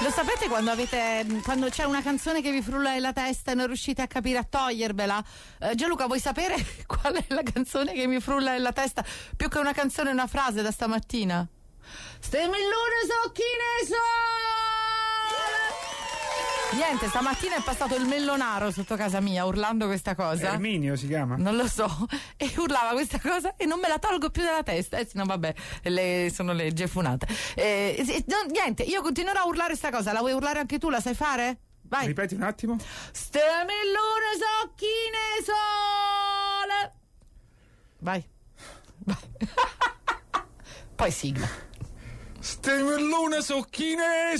Lo sapete quando c'è una canzone che vi frulla nella testa e non riuscite a capire a togliervela? Gianluca, vuoi sapere qual è la canzone che mi frulla nella testa? Più che una canzone, una frase da stamattina. Ste millone socchine Niente, stamattina è passato il mellonaro sotto casa mia urlando questa cosa. Erminio si chiama? Non lo so. E urlava questa cosa e non me la tolgo più dalla testa. Sì, no, vabbè, sono le gefunate. Niente, io continuerò a urlare questa cosa. La vuoi urlare anche tu? La sai fare? Vai. Ripeti un attimo. Ste mellone socchine sole. Vai. Poi sigla. Ste mellone socchine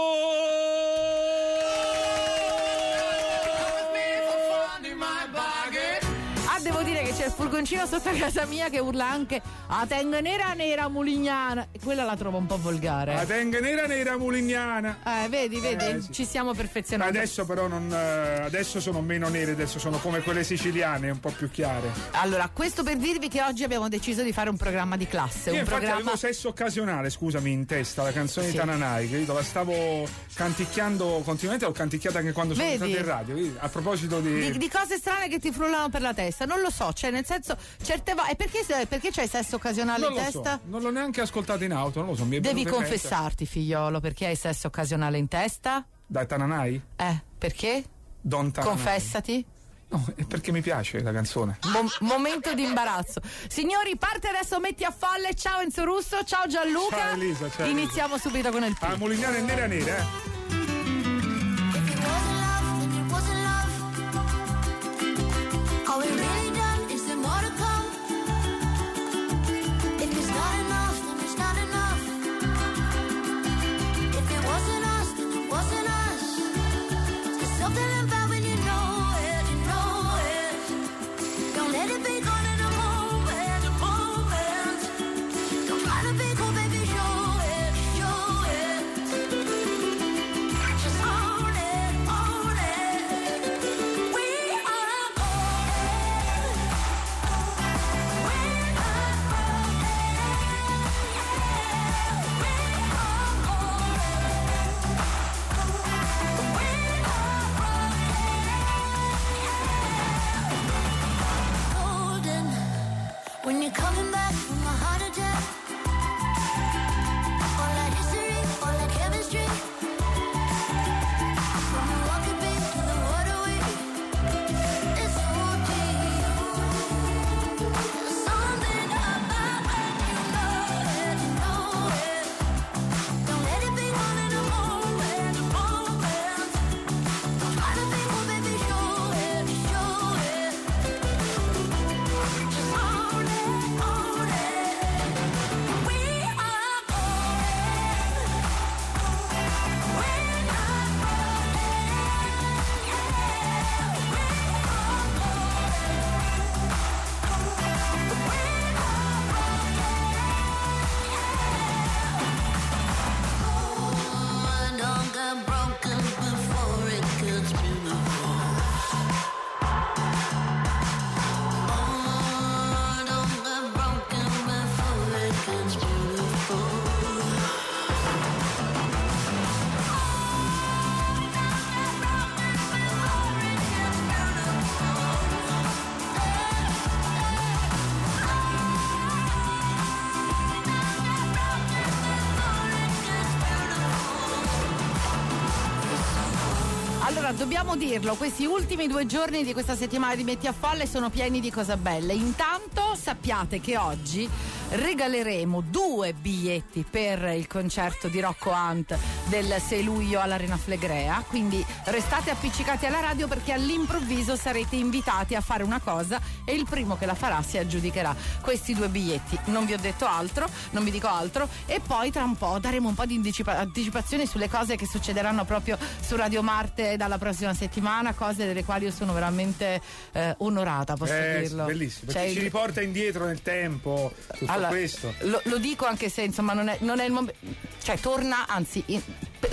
Devo dire che c'è il furgoncino sotto casa mia che urla anche a tenga nera mulignana, e quella la trovo un po' volgare. A tenga nera mulignana. Vedi, sì. Ci siamo perfezionati. Adesso però adesso sono meno nere, adesso sono come quelle siciliane, un po' più chiare. Allora, questo per dirvi che oggi abbiamo deciso di fare un programma di classe. Io infatti avevo Sesso occasionale, scusami, in testa, la canzone di Tananai, che io la stavo canticchiando continuamente, l'ho canticchiata anche quando sono entrato in radio. A proposito di cose strane che ti frullano per la testa. Non lo so, cioè nel senso certe volte. E perché c'hai sesso occasionale in testa? Non l'ho neanche ascoltato in auto, non lo so. Devi confessarti, figliolo, perché hai sesso occasionale in testa? Da Tananai? Perché? Don Tananai. Confessati. No, è perché mi piace la canzone. Momento di imbarazzo. Signori, parte adesso Metti a Folle. Ciao Enzo Russo, ciao Gianluca. Ciao Elisa, ciao. Iniziamo subito con il primo. Mulignana è nera. Dobbiamo dirlo, questi ultimi 2 giorni di questa settimana di Metti a Folle sono pieni di cose belle. Intanto sappiate che oggi regaleremo 2 biglietti per il concerto di Rocco Hunt del 6 luglio all'Arena Flegrea, quindi restate appiccicati alla radio perché all'improvviso sarete invitati a fare una cosa e il primo che la farà si aggiudicherà questi 2 biglietti. Non vi ho detto altro, non vi dico altro, e poi tra un po' daremo un po' di anticipazioni sulle cose che succederanno proprio su Radio Marte dalla prossima settimana, cose delle quali io sono veramente onorata, posso dirlo. Bellissimo, perché ci riporta indietro nel tempo tutto questo. Lo dico anche se insomma non è il momento, cioè torna, anzi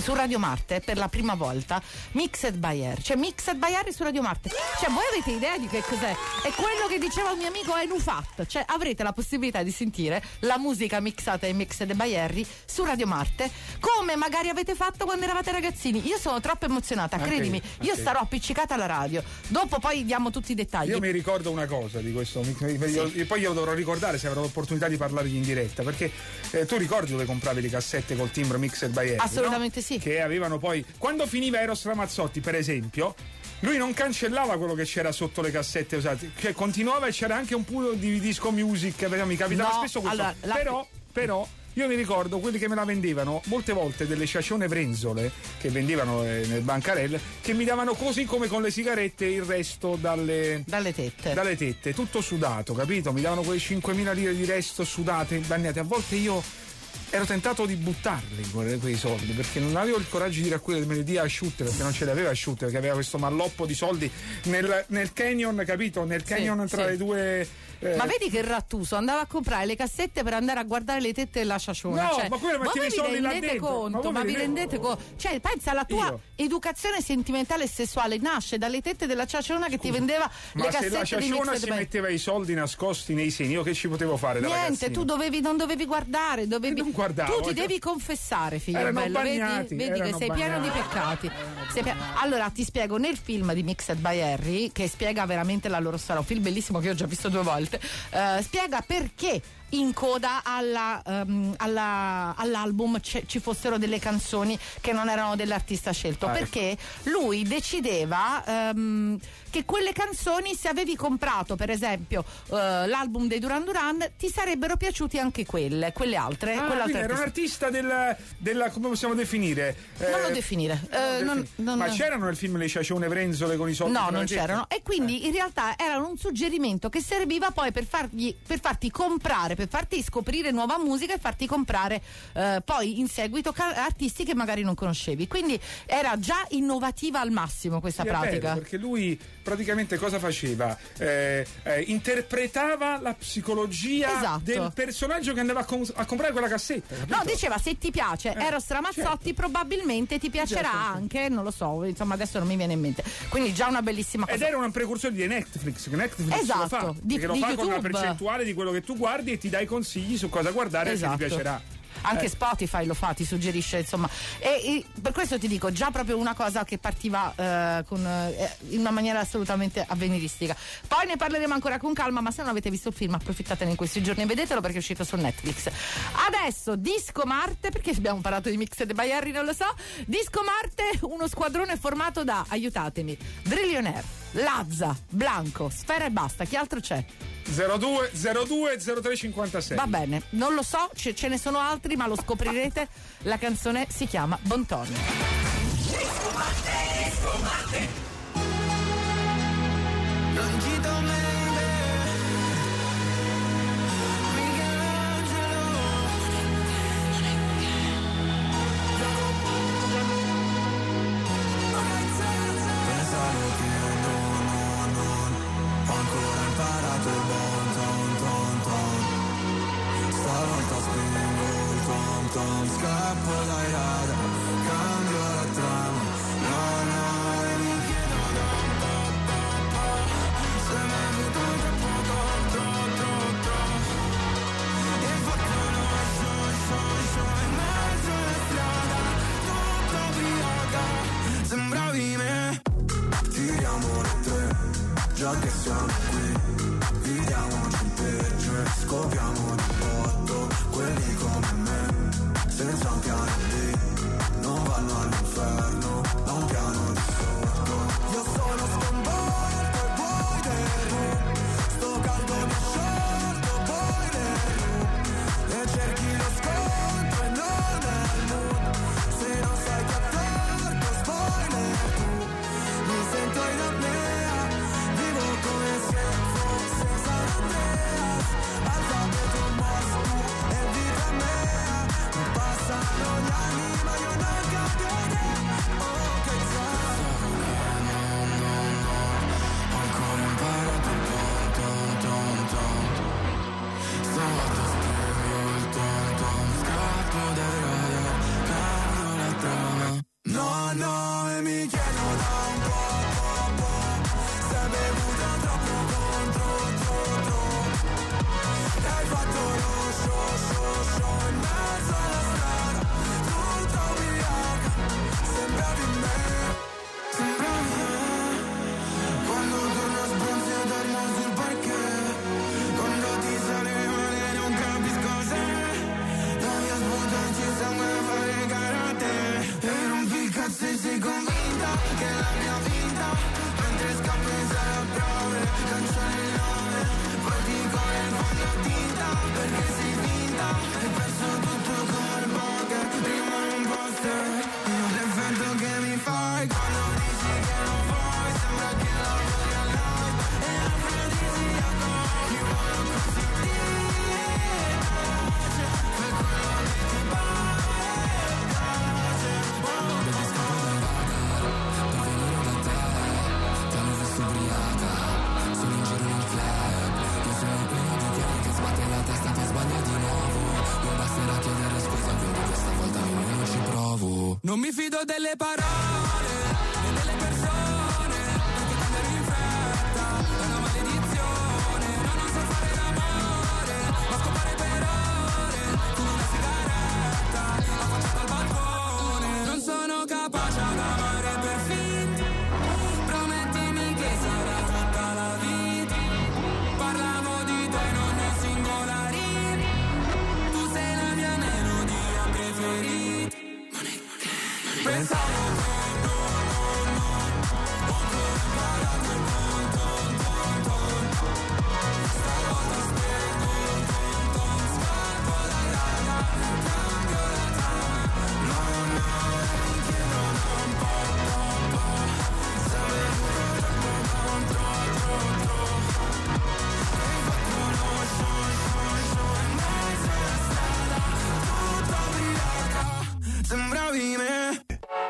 su Radio Marte per la prima volta Mixed by Harry, cioè Mixed by Harry su Radio Marte. Cioè voi avete idea di che cos'è? È quello che diceva un mio amico Enufat, cioè avrete la possibilità di sentire la musica mixata e Mixed by Harry su Radio Marte, come magari avete fatto quando eravate ragazzini. Io sono troppo emozionata, credimi, io starò appiccicata alla radio. Dopo poi diamo tutti i dettagli. Io mi ricordo una cosa di questo, sì. Poi io dovrò ricordare se avrò l'opportunità di parlargli in diretta, perché tu ricordi dove compravi le cassette col timbro Mixed by Harry? Assolutamente, no? Sì. Che avevano poi, quando finiva Eros Ramazzotti per esempio, lui non cancellava quello che c'era sotto le cassette usate, cioè continuava e c'era anche un puro di disco music, mi capitava spesso questo, allora, però io mi ricordo quelli che me la vendevano molte volte, delle ciacione Brenzole che vendevano nel bancarelle, che mi davano così come con le sigarette il resto dalle tette, tutto sudato, capito? Mi davano quelle 5.000 lire di resto sudate, bagnate. A volte io ero tentato di buttarli quei soldi, perché non avevo il coraggio di dire a quello che me li dia asciutte, perché non ce le aveva asciutte, perché aveva questo malloppo di soldi nel canyon, capito? Nel canyon tra le due. Ma vedi che rattuso, andava a comprare le cassette per andare a guardare le tette della ciaciona. No, cioè, ma quello mettevi i soldi là dentro. Ma vi rendete conto? Cioè, pensa, la tua educazione sentimentale e sessuale nasce dalle tette della ciaciona che ti vendeva le cassette di Mixed by Harry. Ma se la ciaciona si metteva i soldi nascosti nei seni, io che ci potevo fare da niente, ragazzino? Tu non dovevi guardare, tu ti devi confessare, figlio bello, vedi che sei pieno di peccati. Allora ti spiego, nel film di Mixed by Harry, che spiega veramente la loro storia, un film bellissimo che ho già visto 2 volte, spiega perché in coda all'album ci fossero delle canzoni che non erano dell'artista scelto, perché lui decideva che quelle canzoni, se avevi comprato per esempio l'album dei Duran Duran, ti sarebbero piaciuti anche quelle altre. Quindi era un artista della come possiamo definire? Non lo definire. Ma c'erano nel film le ciacione Brenzole con i soldi? No, non c'erano. E quindi in realtà erano un suggerimento che serviva poi per farti comprare, per farti scoprire nuova musica e farti comprare poi in seguito artisti che magari non conoscevi. Quindi era già innovativa al massimo questa pratica. Vero, perché lui praticamente cosa faceva? Interpretava la psicologia del personaggio che andava a comprare quella cassetta, capito? No, diceva, se ti piace Eros Ramazzotti, probabilmente ti piacerà anche, non lo so, insomma adesso non mi viene in mente. Quindi già una bellissima cosa. Ed era un precursore di Netflix, che Netflix lo fa, perché lo fa YouTube, con una percentuale di quello che tu guardi e ti dai consigli su cosa guardare e che ti piacerà. Anche Spotify lo fa, ti suggerisce, insomma, e per questo ti dico, già proprio una cosa che partiva in una maniera assolutamente avveniristica. Poi ne parleremo ancora con calma, ma se non avete visto il film approfittatene in questi giorni e vedetelo, perché è uscito su Netflix. Adesso Disco Marte, perché abbiamo parlato di Mixed by Harry, non lo so. Disco Marte, uno squadrone formato da, aiutatemi, Drillionaire, Lazza, Blanco, Sfera e Basta. Chi altro c'è? 02 03 56. Va bene, non lo so, ce ne sono altri, ma lo scoprirete. La canzone si chiama Bontoni. Disco Marte. Scappo dai radar, cambio la trama, no, mi chiedo se mi hai avuto troppo, e fatto uno show in mezzo alla strada, tutta ubriaca, sembravi me. Tiriamo le 3, già che siamo qui, vediamoci il peggio e scopriamo di botto quelli come me. Senza un piano B, non vanno all'inferno, da un piano di sotto. Io sono sconvolto e vuoi del room, sto caldo mi sciolto, poi del room, e cerchi lo scontro e non è il mood. Se non sai che attorno, spoiler tu, mi sento in apnea, vivo come se fosse San Andreas, alfabeto morto. se sei convinta che è la mia vita, mentre scappi sei a prove, cancelli il nome, poi dico il fondotinta, perché sei finta, hai perso tutto come il poker, rimane un poster, l'effetto che mi fai quando dici che non vuoi, sembra che la vuoi a live, è afrodisiaco, chi vuole così per quello che ti devi scappare raga, per venire da te, ti hanno visto ubriaca, sono in giro nel club, io sono quello di quelli che sbatte la testa, ti sbaglia di nuovo, non basterà chiedere scusa, quindi questa volta nemmeno ci provo. Non mi fido delle parole e delle persone, perché cambiare in fretta è una maledizione, no, non so fare l'amore, ma scopare per ore, con una sigaretta, affacciata al balcone, non sono capace ad amare per finta, promettimi che sarà tutta la vita, parlavo di te in ogni singola rima, tu sei la mia melodia preferita, pensavo sembravi me.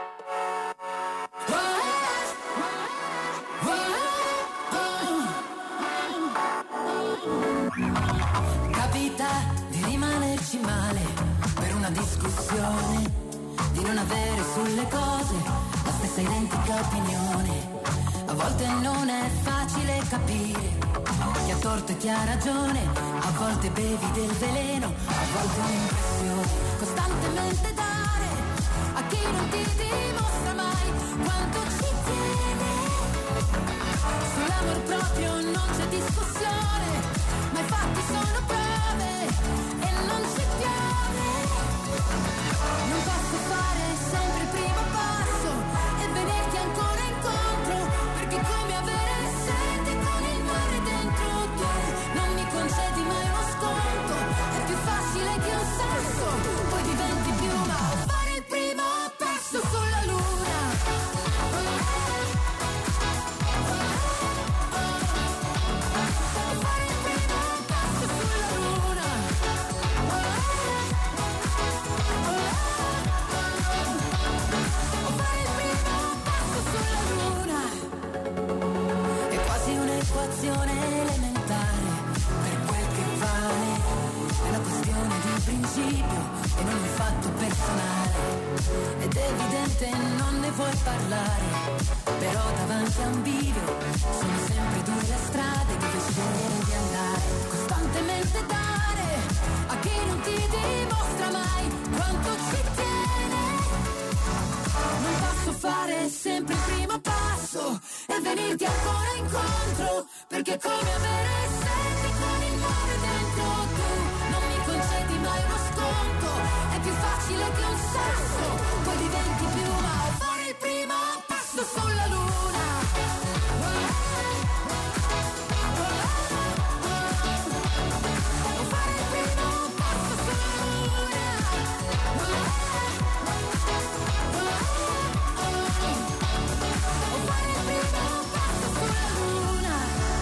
Capita di rimanerci male per una discussione, di non avere sulle cose la stessa identica opinione. A volte non è facile capire chi ha torto e chi ha ragione, a volte bevi del veleno, a volte un'impressione, costantemente dare a chi non ti dimostra mai quanto ci tiene. Sull'amor proprio non c'è discussione, ma i fatti sono prove e non ci piove. Non posso fare sempre il primo passo e venirti ancora incontro, perché come avere sete con il mare dentro te. Non mi concedi mai uno sconto, è più facile che un sasso, poi diventi piuma. Fare il primo passo sulla luna, fare il primo passo sulla luna, fare il primo passo sulla luna. È quasi un'equazione elementare, per quel che vale, è una questione di principio e non un fatto personale. Ed è evidente non ne vuoi parlare, però davanti a un bivio sono sempre due le strade dove scegliere di andare. Costantemente dare a chi non ti dimostra mai quanto ci tiene. Non posso fare sempre il primo passo e venirti ancora incontro, perché come avere sete con il mare dentro tu. Non mi concedi mai uno sconto, è più facile che un sasso, poi diventi piuma. Fare il primo passo sulla luna, fare il primo passo sulla luna, fare il primo passo sulla luna.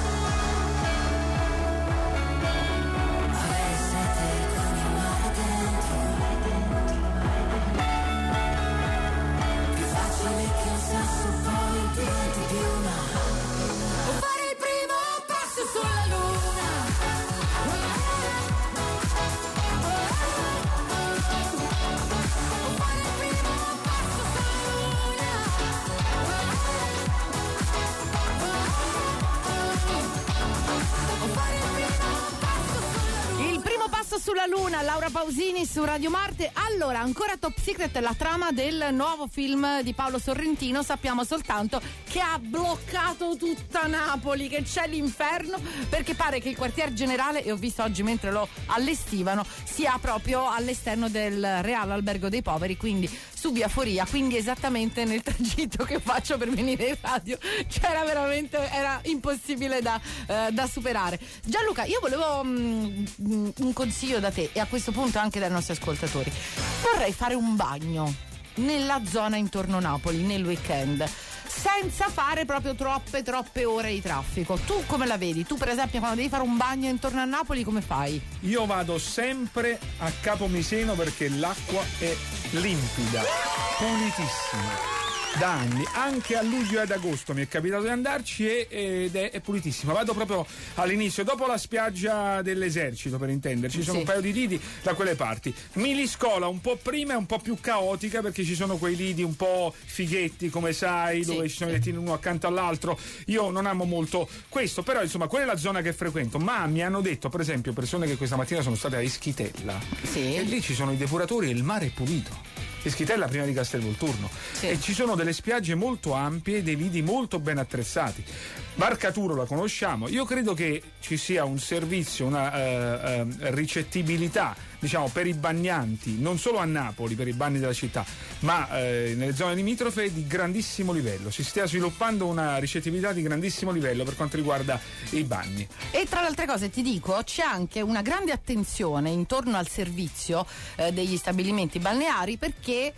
Avere sete con il mare dentro, sulla Luna, Laura Pausini su Radio Marte. Allora, ancora top secret la trama del nuovo film di Paolo Sorrentino. Sappiamo soltanto che ha bloccato tutta Napoli, che c'è l'inferno, perché pare che il quartier generale, e ho visto oggi mentre lo allestivano, sia proprio all'esterno del Real Albergo dei Poveri, quindi su via Foria, quindi esattamente nel tragitto che faccio per venire in radio. C'era veramente, era impossibile da superare. Gianluca, io volevo un consiglio da te e a questo punto anche dai nostri ascoltatori. Vorrei fare un bagno nella zona intorno a Napoli nel weekend, senza fare proprio troppe ore di traffico. Tu come la vedi? Tu per esempio quando devi fare un bagno intorno a Napoli come fai? Io vado sempre a Capomiseno perché l'acqua è limpida, pulitissima. Da anni, anche a luglio e ad agosto mi è capitato di andarci ed è pulitissima. Vado proprio all'inizio, dopo la spiaggia dell'Esercito, per intenderci, sono un paio di lidi da quelle parti. Miliscola un po' prima è un po' più caotica perché ci sono quei lidi un po' fighetti, come sai, dove ci sono i lettini uno accanto all'altro. Io non amo molto questo, però insomma quella è la zona che frequento. Ma mi hanno detto, per esempio, persone che questa mattina sono state a Ischitella, e lì ci sono i depuratori e il mare è pulito. Ischitella prima di Castelvolturno, e ci sono delle spiagge molto ampie e dei lidi molto ben attrezzati. Barcaturo la conosciamo. Io credo che ci sia un servizio, una ricettibilità, diciamo, per i bagnanti, non solo a Napoli per i bagni della città, ma nelle zone limitrofe di grandissimo livello. Si stia sviluppando una ricettibilità di grandissimo livello per quanto riguarda i bagni. E tra le altre cose ti dico, c'è anche una grande attenzione intorno al servizio degli stabilimenti balneari, perché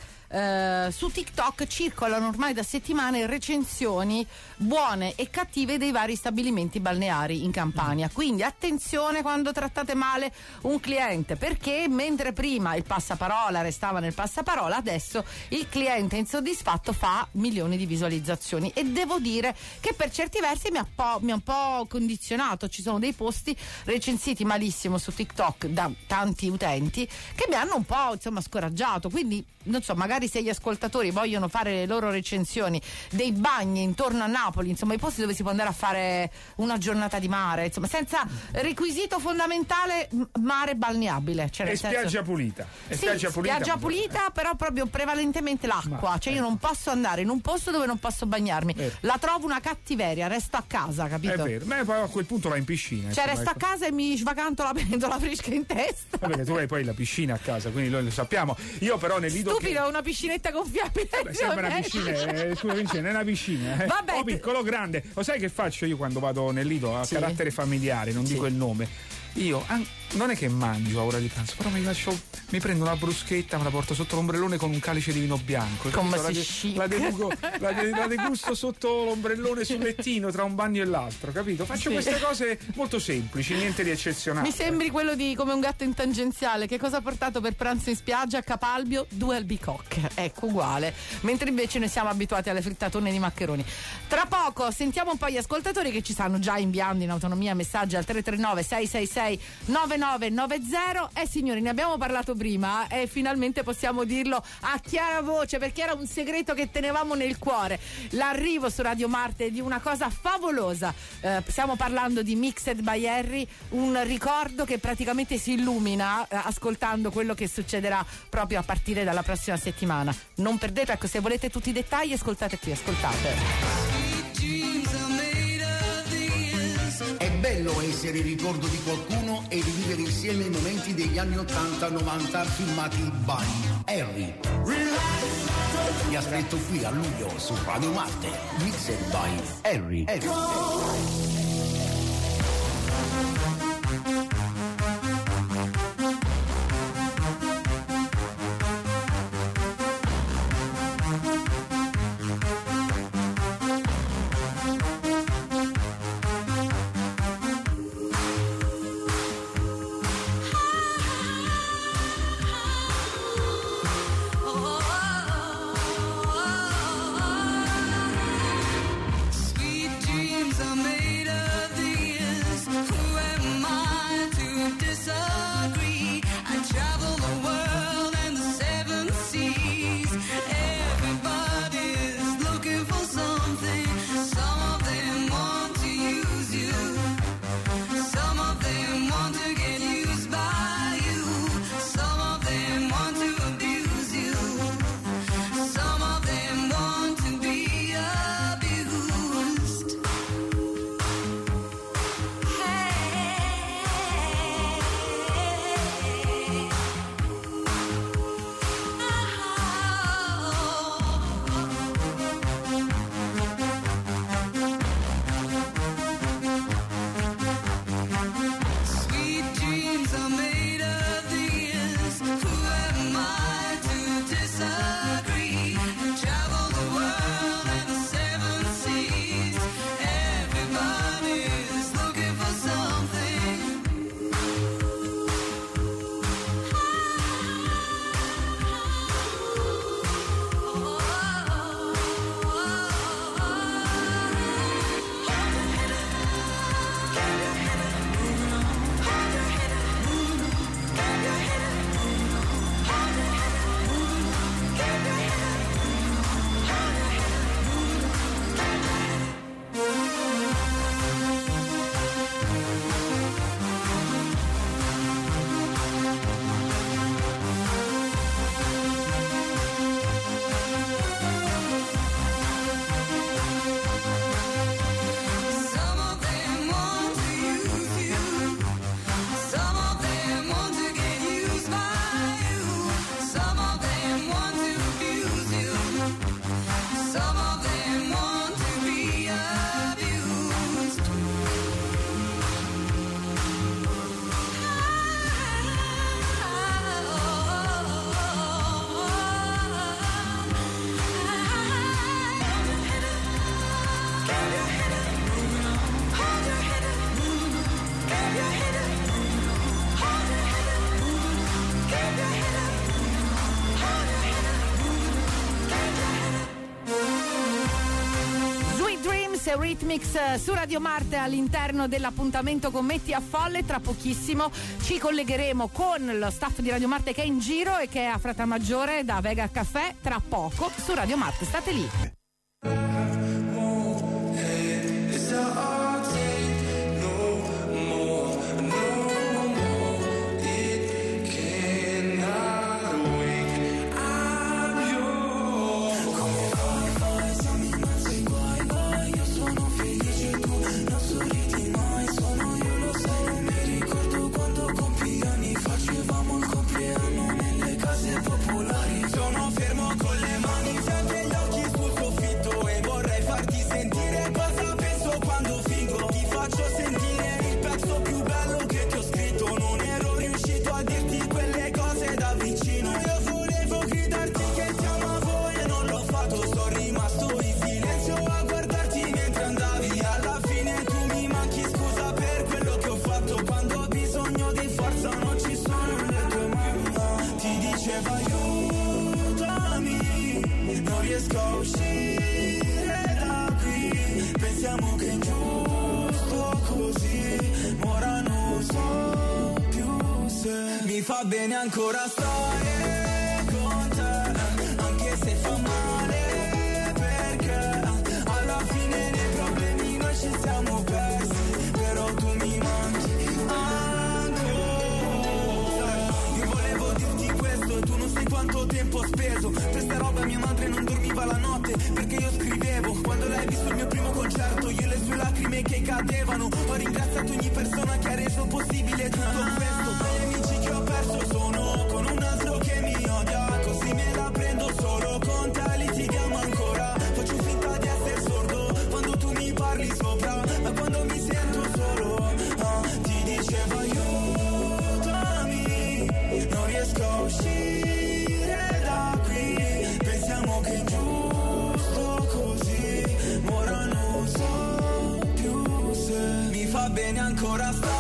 su TikTok circolano ormai da settimane recensioni buone e cattive dei vari stabilimenti balneari in Campania. Quindi attenzione quando trattate male un cliente, perché mentre prima il passaparola restava nel passaparola, adesso il cliente insoddisfatto fa milioni di visualizzazioni, e devo dire che per certi versi mi ha un po' condizionato. Ci sono dei posti recensiti malissimo su TikTok da tanti utenti che mi hanno un po' scoraggiato. Quindi non so, magari se gli ascoltatori vogliono fare le loro recensioni dei bagni intorno a Napoli, i posti dove si può andare a fare una giornata di mare, senza requisito fondamentale mare balneabile, e spiaggia pulita. Spiaggia pulita, però proprio prevalentemente l'acqua. Io non posso andare in un posto dove non posso bagnarmi. La trovo una cattiveria, resto a casa, capito? È vero, ma poi a quel punto vai in piscina. Resto a casa e mi svacanto la pentola fresca in testa. Perché tu hai poi la piscina a casa, quindi noi lo sappiamo. Io però nel lido stupido, una piscinetta gonfiabile. Sembra una piscina, scusa Vincenzo, è una piscina. Vabbè, o piccolo grande. Lo sai che faccio io quando vado nel lido a carattere familiare, non dico il nome. Io non è che mangio a ora di pranzo, però mi prendo una bruschetta, me la porto sotto l'ombrellone con un calice di vino bianco. La degusto sotto l'ombrellone sul lettino tra un bagno e l'altro, capito? Faccio queste cose molto semplici, niente di eccezionale. Mi sembri quello di Come un gatto in tangenziale. Che cosa ha portato per pranzo in spiaggia? A Capalbio 2 albicocche. Ecco, uguale. Mentre invece noi siamo abituati alle frittatone di maccheroni. Tra poco sentiamo un po' gli ascoltatori che ci stanno già inviando in autonomia messaggi al 339 666 9990. Signori, ne abbiamo parlato prima e finalmente possiamo dirlo a chiara voce, perché era un segreto che tenevamo nel cuore. L'arrivo su Radio Marte di una cosa favolosa. Stiamo parlando di Mixed by Harry, un ricordo che praticamente si illumina ascoltando quello che succederà proprio a partire dalla prossima settimana. Non perdete, se volete tutti i dettagli, ascoltate qui, ascoltate. È bello essere il ricordo di qualcuno e rivivere insieme i momenti degli anni 80-90 filmati by Harry. Vi aspetto qui a luglio su Radio Marte, Mixed by Harry. Sweet dreams are made of Genesis e Rhythmics su Radio Marte all'interno dell'appuntamento con Metti a Folle. Tra pochissimo ci collegheremo con lo staff di Radio Marte che è in giro e che è a Frattamaggiore da Vega Caffè tra poco su Radio Marte. State lì. Mi fa bene ancora stare con te, anche se fa male, perché alla fine nei problemi noi ci siamo persi, però tu mi manchi ancora. Io volevo dirti questo e tu non sai quanto tempo ho speso per sta roba. Mia madre non dormiva la notte perché io scrivevo. Quando lei ha visto il mio primo concerto, io e le sue lacrime che cadevano. Ho ringraziato ogni persona che ha reso possibile tutto questo. Sono con un altro che mi odia, così me la prendo solo con te, litighiamo ancora. Faccio finta di essere sordo quando tu mi parli sopra, ma quando mi sento solo ti dicevo aiutami, non riesco a uscire da qui. Pensiamo che è giusto così, ora non so più se mi fa bene ancora stare.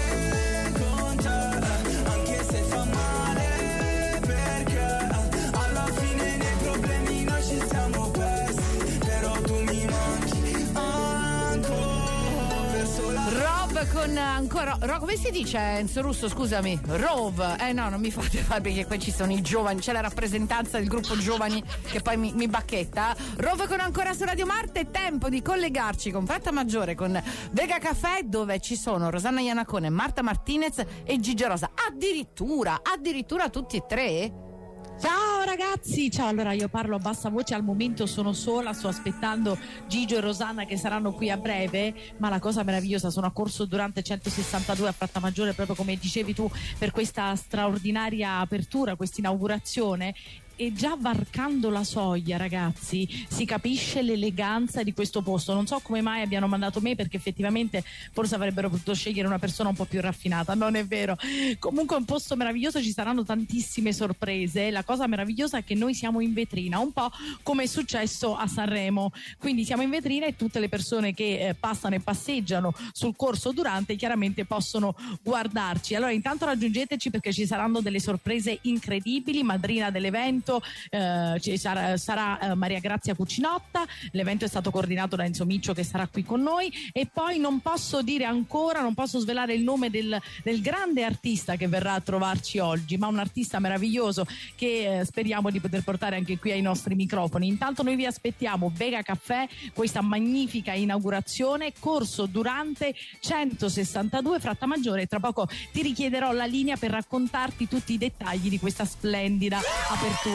Con ancora come si dice Enzo Russo, scusami? Rove. No, non mi fate fare perché qui ci sono i giovani, c'è la rappresentanza del gruppo giovani che poi mi bacchetta. Rove con ancora su Radio Marte. Tempo di collegarci con Frattamaggiore, con Vega Caffè, dove ci sono Rosanna Iannacone, Marta Martinez e Gigi Rosa. Addirittura tutti e tre. Ciao ragazzi, ciao. Allora io parlo a bassa voce, al momento sono sola, sto aspettando Gigio e Rosanna che saranno qui a breve, ma la cosa meravigliosa, sono a corso durante 162 a Frattamaggiore, proprio come dicevi tu, per questa straordinaria apertura, questa inaugurazione. E già varcando la soglia, ragazzi, si capisce l'eleganza di questo posto. Non so come mai abbiano mandato me, perché effettivamente forse avrebbero potuto scegliere una persona un po' più raffinata. Non è vero. Comunque è un posto meraviglioso, ci saranno tantissime sorprese. La cosa meravigliosa è che noi siamo in vetrina, un po' come è successo a Sanremo. Quindi siamo in vetrina e tutte le persone che passano e passeggiano sul corso durante chiaramente possono guardarci. Allora intanto raggiungeteci, perché ci saranno delle sorprese incredibili. Madrina dell'evento ci sarà Maria Grazia Cucinotta. L'evento è stato coordinato da Enzo Miccio, che sarà qui con noi. E poi non posso dire ancora, non posso svelare il nome del grande artista che verrà a trovarci oggi, ma un artista meraviglioso che speriamo di poter portare anche qui ai nostri microfoni. Intanto noi vi aspettiamo Vega Caffè, questa magnifica inaugurazione, corso durante 162 Frattamaggiore. Tra poco ti richiederò la linea per raccontarti tutti i dettagli di questa splendida apertura.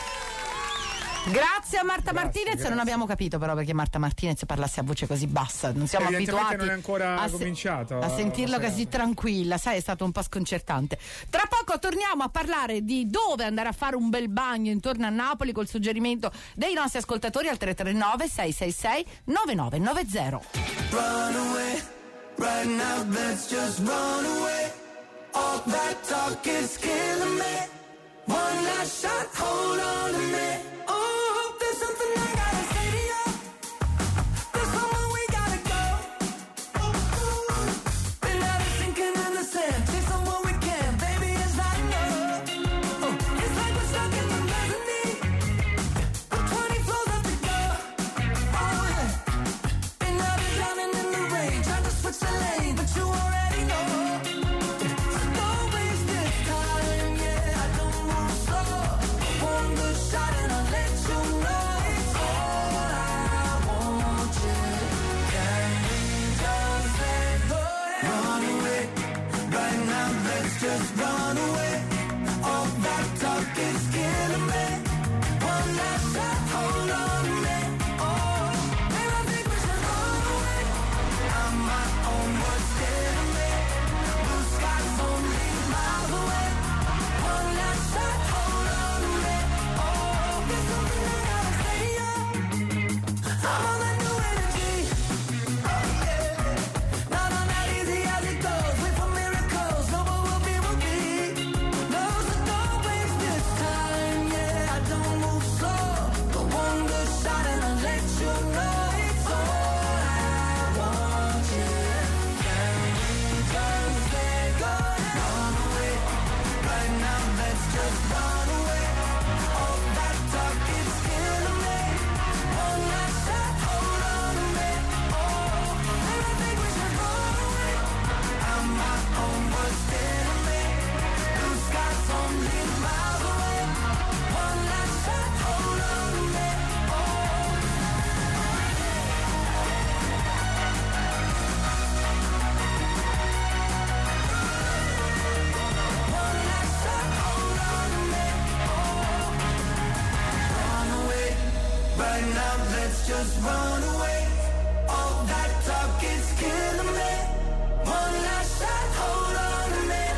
Grazie a Marta Martinez. Grazie. Non abbiamo capito però perché Marta Martinez parlasse a voce così bassa, non siamo abituati, non è ancora cominciato a sentirla così tranquilla, sai, è stato un po' sconcertante. Tra poco torniamo a parlare di dove andare a fare un bel bagno intorno a Napoli, col suggerimento dei nostri ascoltatori al 339 666 9990. Run away, right now let's just run away. All that talk is killing me. One last shot, hold on to me. Oh, there's something I gotta say to you. There's somewhere we gotta go. Been out of sinking in the sand. Take somewhere we can, baby, it's not enough. It's like we're stuck in the mezzanine with 20 floors up to go. Oh yeah. Been out Just run away. All that talk is killing me. One last shot, hold on to me.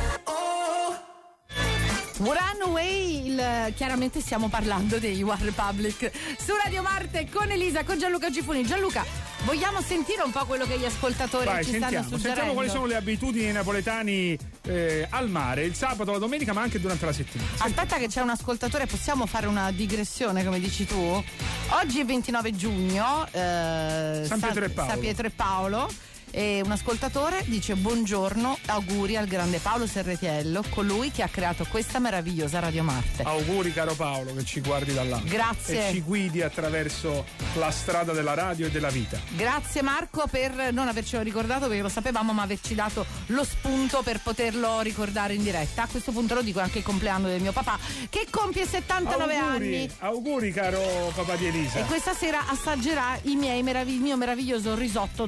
Oh. Run Away, chiaramente stiamo parlando dei One Republic su Radio Marte con Elisa, con Gianluca Gifuni. Gianluca, vogliamo sentire un po' quello che gli ascoltatori ci stanno suggerendo? Sentiamo quali sono le abitudini napoletani al mare, il sabato, la domenica, ma anche durante la settimana. Aspetta che c'è un ascoltatore, possiamo fare una digressione come dici tu? Oggi è 29 giugno, San Pietro e Paolo. E un ascoltatore dice: buongiorno, auguri al grande Paolo Serretiello, colui che ha creato questa meravigliosa Radio Marte. Auguri caro Paolo, che ci guardi dall'alto. Grazie. E ci guidi attraverso la strada della radio e della vita. Grazie Marco per non avercelo ricordato, perché lo sapevamo, ma averci dato lo spunto per poterlo ricordare in diretta. A questo punto lo dico, anche il compleanno del mio papà, che compie 79 anni. Auguri caro papà di Elisa. E questa sera assaggerà il mio meraviglioso risotto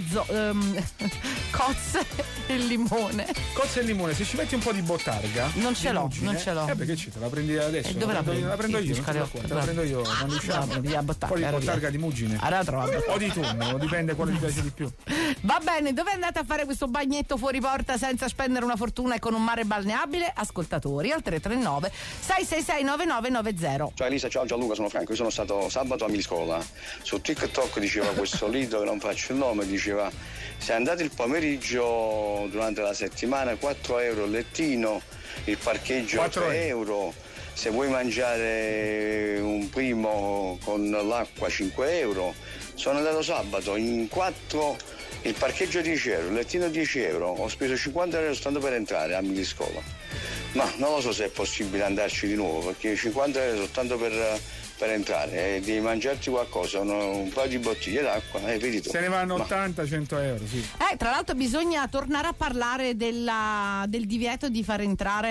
cozze e limone. Cozze e limone, se ci metti un po' di bottarga. Non ce l'ho. Perché te la prendi adesso? Dove la prendi? La prendo io, te la prendo io quando usciamo. Un po' di bottarga di muggine. O di tonno, dipende quale ti piace di più. Va bene, dove andate a fare questo bagnetto fuori porta senza spendere una fortuna e con un mare balneabile? Ascoltatori al 339 666 9990. Ciao Elisa, ciao Gianluca, sono Franco. Io sono stato sabato a Miliscola. Su TikTok diceva questo lido, che non faccio il nome, diceva: se andate il pomeriggio durante la settimana, 4 euro il lettino, il parcheggio 3 euro, se vuoi mangiare un primo con l'acqua 5 euro. Sono andato sabato in 4, il parcheggio 10 euro, il lettino 10 euro, ho speso 50 euro soltanto per entrare a Miliscola. Ma non lo so se è possibile andarci di nuovo, perché 50 euro soltanto per entrare, devi mangiarti qualcosa, un paio di bottiglie d'acqua e vedi tu. Se ne vanno 80-100 euro, sì. Tra l'altro bisogna tornare a parlare del divieto di far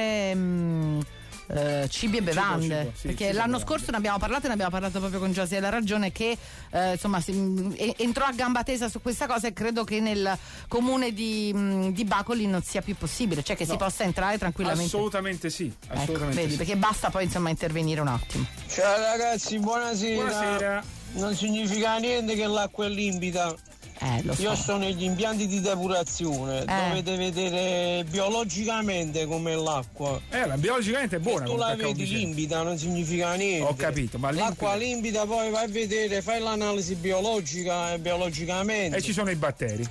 entrare cibi e bevande, perché l'anno scorso ne abbiamo parlato proprio con Giuseppe La Ragione, che insomma entrò a gamba tesa su questa cosa, e credo che nel comune di Bacoli non sia più possibile, cioè che si possa entrare tranquillamente. Assolutamente sì, assolutamente vedi, sì. Perché basta poi insomma intervenire un attimo. Ciao ragazzi, buonasera. Buonasera. Non significa niente che l'acqua è limpida. Lo so. Io sto negli impianti di depurazione, dovete vedere biologicamente com'è l'acqua. Biologicamente è buona. Se tu la vedi limpida non significa niente. Ho capito, ma l'acqua limpida poi vai a vedere, fai l'analisi biologica e biologicamente. E ci sono i batteri.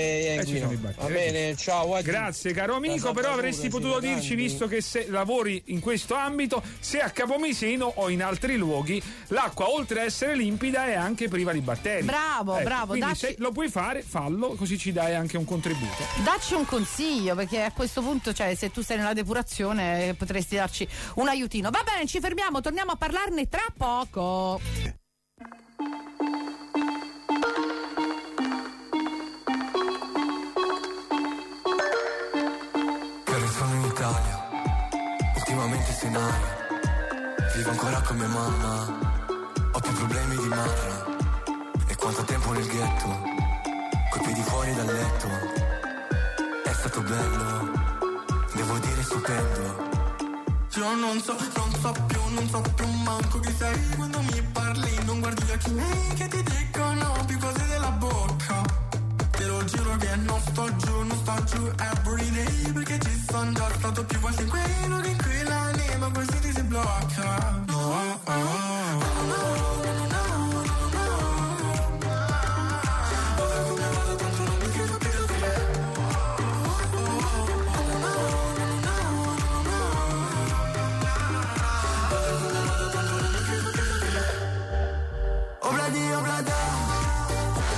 Ci sono i batteri. Va bene, ciao. Grazie caro amico, però avresti potuto dirci, visto che lavori in questo ambito, se a Capomiseno o in altri luoghi l'acqua, oltre a essere limpida, è anche priva di batteri. Bravo. Quindi se lo puoi fare, fallo, così ci dai anche un contributo. Dacci un consiglio, perché a questo punto, cioè, se tu sei nella depurazione, potresti darci un aiutino. Va bene, ci fermiamo, torniamo a parlarne tra poco. Che sono in Italia, ultimamente sei in aria. Vivo ancora con mia mamma, ho più problemi di Marra. E quanto tempo nel ghetto, coi piedi fuori dal letto. È stato bello, devo dire stupendo. Io non so più manco chi sei. Quando mi parli non guardi gli occhi miei, che ti dicono più cose della bocca. Te lo giuro che non sto giù every day, perché ci sono già stato più volte in quei luoghi in cui l'anima così ti si blocca. Oblada,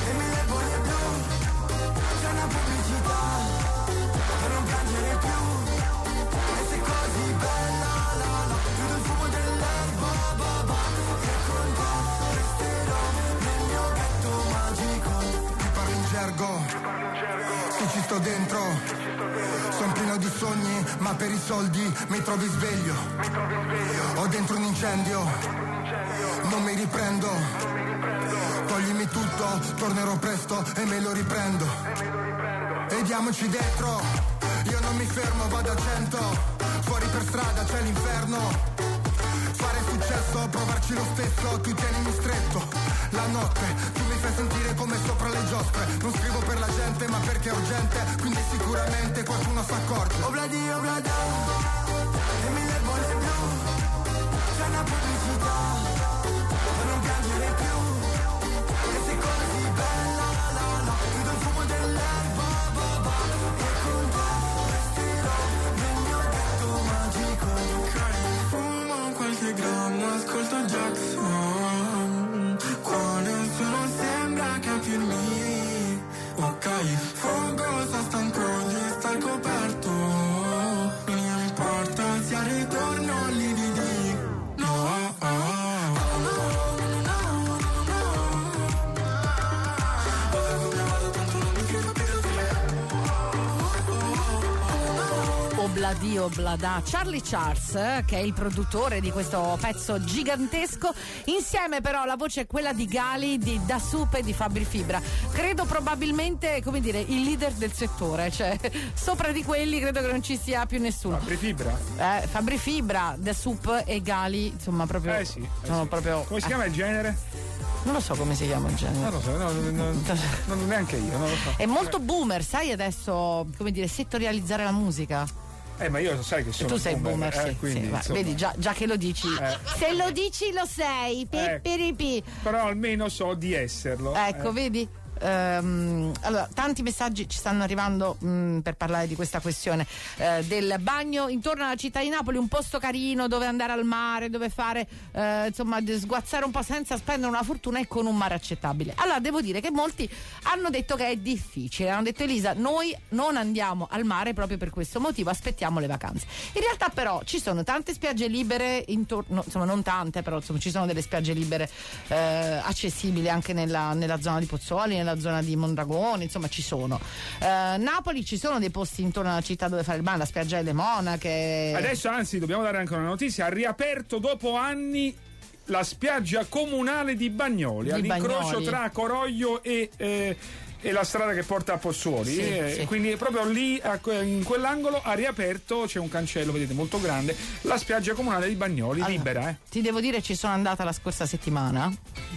e mille bolle blu. C'è una pubblicità per non piangere più. E sei così bella, la la, più del fumo dell'erba, ba, e con te resterò nel mio ghetto magico. Ti parlo in gergo, sì ci sto dentro. Sono pieno di sogni, ma per i soldi mi trovi sveglio. Ho dentro un incendio, non mi riprendo. Toglimi tutto, tornerò presto e me lo riprendo. E diamoci dentro, io non mi fermo, vado a 100. Fuori per strada c'è l'inferno. Fare successo, provarci lo stesso, tu tienimi stretto. La notte, tu mi fai sentire come sopra le giostre. Non scrivo per la gente, ma perché è urgente, quindi sicuramente qualcuno s'accorge. Obladi, oblada, e mille bolle blu. C'è una pubblicità per non piangere più. E sei così bella, la la, più del fumo dell'erba, ba, e con te resterò nel mio ghetto magico. Fumo qualche grammo, ascolto Jackson, qua nessuno sembra capirmi. Ok, fogo, sto stanco di star coperto. Non mi importa sia ritorno lividi. No, Obladi Oblada, Charlie Charles, che è il produttore di questo pezzo gigantesco, insieme però la voce è quella di Gali, di Da Sup e di Fabri Fibra. Credo probabilmente, come dire, il leader del settore, cioè sopra di quelli credo che non ci sia più nessuno. Fabri Fibra? Fabri Fibra, Da Sup e Gali, insomma proprio sono sì. proprio. Come si chiama il genere? Non lo so come si chiama il genere. Non lo so, non neanche io, non lo so. È molto boomer, sai adesso, come dire, settorializzare la musica. Ma io sai che sono tu sei boomer, sì, quindi, sì, vedi già che lo dici. Se lo dici lo sei. Però almeno so di esserlo. Ecco, vedi? Allora, tanti messaggi ci stanno arrivando per parlare di questa questione del bagno intorno alla città di Napoli, un posto carino dove andare al mare, dove fare insomma sguazzare un po' senza spendere una fortuna e con un mare accettabile. Allora devo dire che molti hanno detto che è difficile, hanno detto Elisa noi non andiamo al mare proprio per questo motivo, aspettiamo le vacanze. In realtà però ci sono tante spiagge libere intorno, insomma non tante, però insomma ci sono delle spiagge libere accessibili anche nella zona di Pozzuoli, nella zona di Mondragone, insomma ci sono. Napoli ci sono dei posti intorno alla città dove fare il bagno, la spiaggia delle Monache. Adesso anzi dobbiamo dare anche una notizia: ha riaperto dopo anni la spiaggia comunale di Bagnoli, all'incrocio tra Coroglio e la strada che porta a Pozzuoli, sì. Quindi proprio lì in quell'angolo ha riaperto, c'è un cancello, vedete, molto grande, la spiaggia comunale di Bagnoli, allora, libera. Ti devo dire, ci sono andata la scorsa settimana.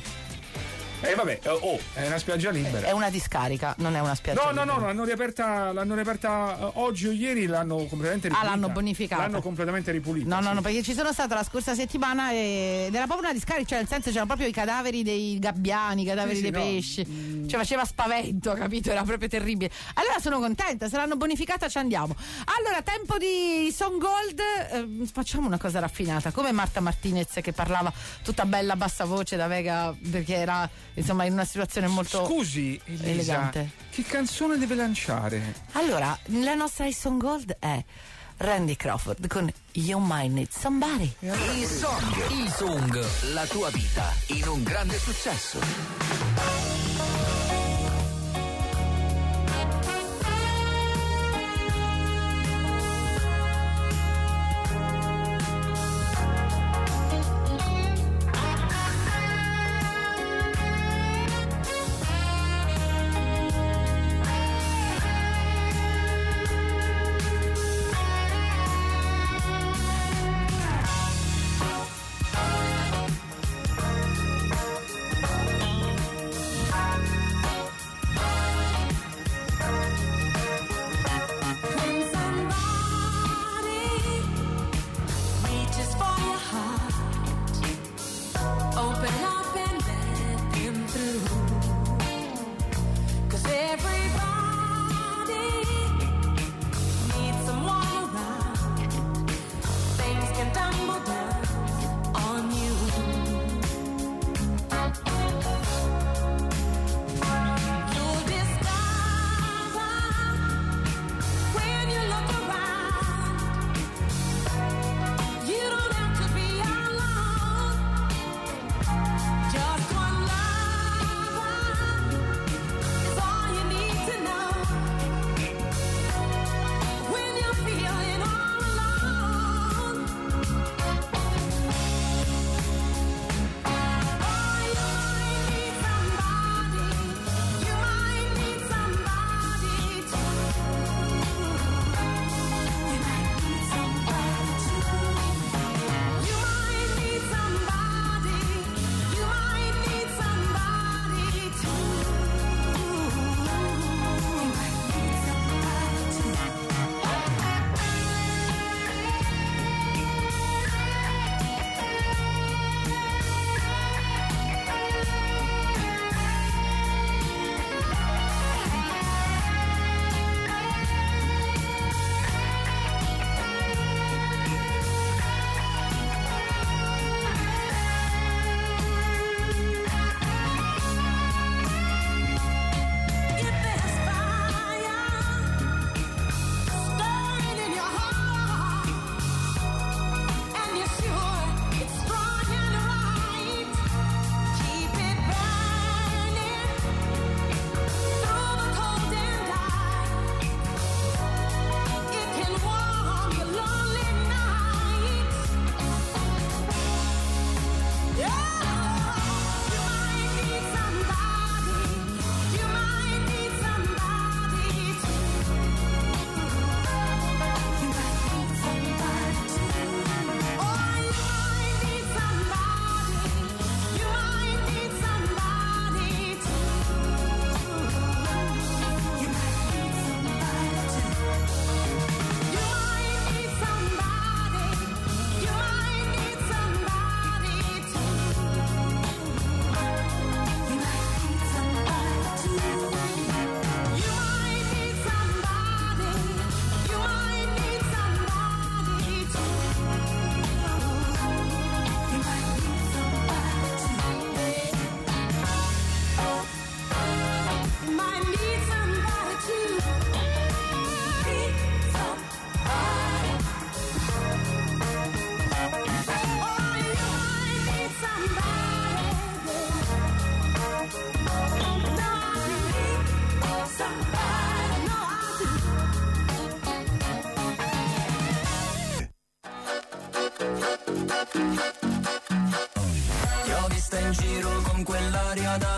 Vabbè, è una spiaggia libera. È una discarica, non è una spiaggia libera. No, l'hanno riaperta oggi o ieri, l'hanno completamente ripulita. L'hanno bonificata. L'hanno completamente ripulita. No, perché ci sono stata la scorsa settimana ed era proprio una discarica, cioè nel senso c'erano proprio i cadaveri dei gabbiani, i cadaveri dei pesci. Cioè faceva spavento, capito? Era proprio terribile. Allora sono contenta, se l'hanno bonificata ci andiamo. Allora, tempo di Song Gold, facciamo una cosa raffinata, come Marta Martinez che parlava tutta bella a bassa voce da Vega perché era insomma in una situazione molto Scusi Elisa, elegante. Che canzone deve lanciare? Allora, la nostra Song Gold è Randy Crawford con You Might Need Somebody. Il song, la tua vita in un grande successo.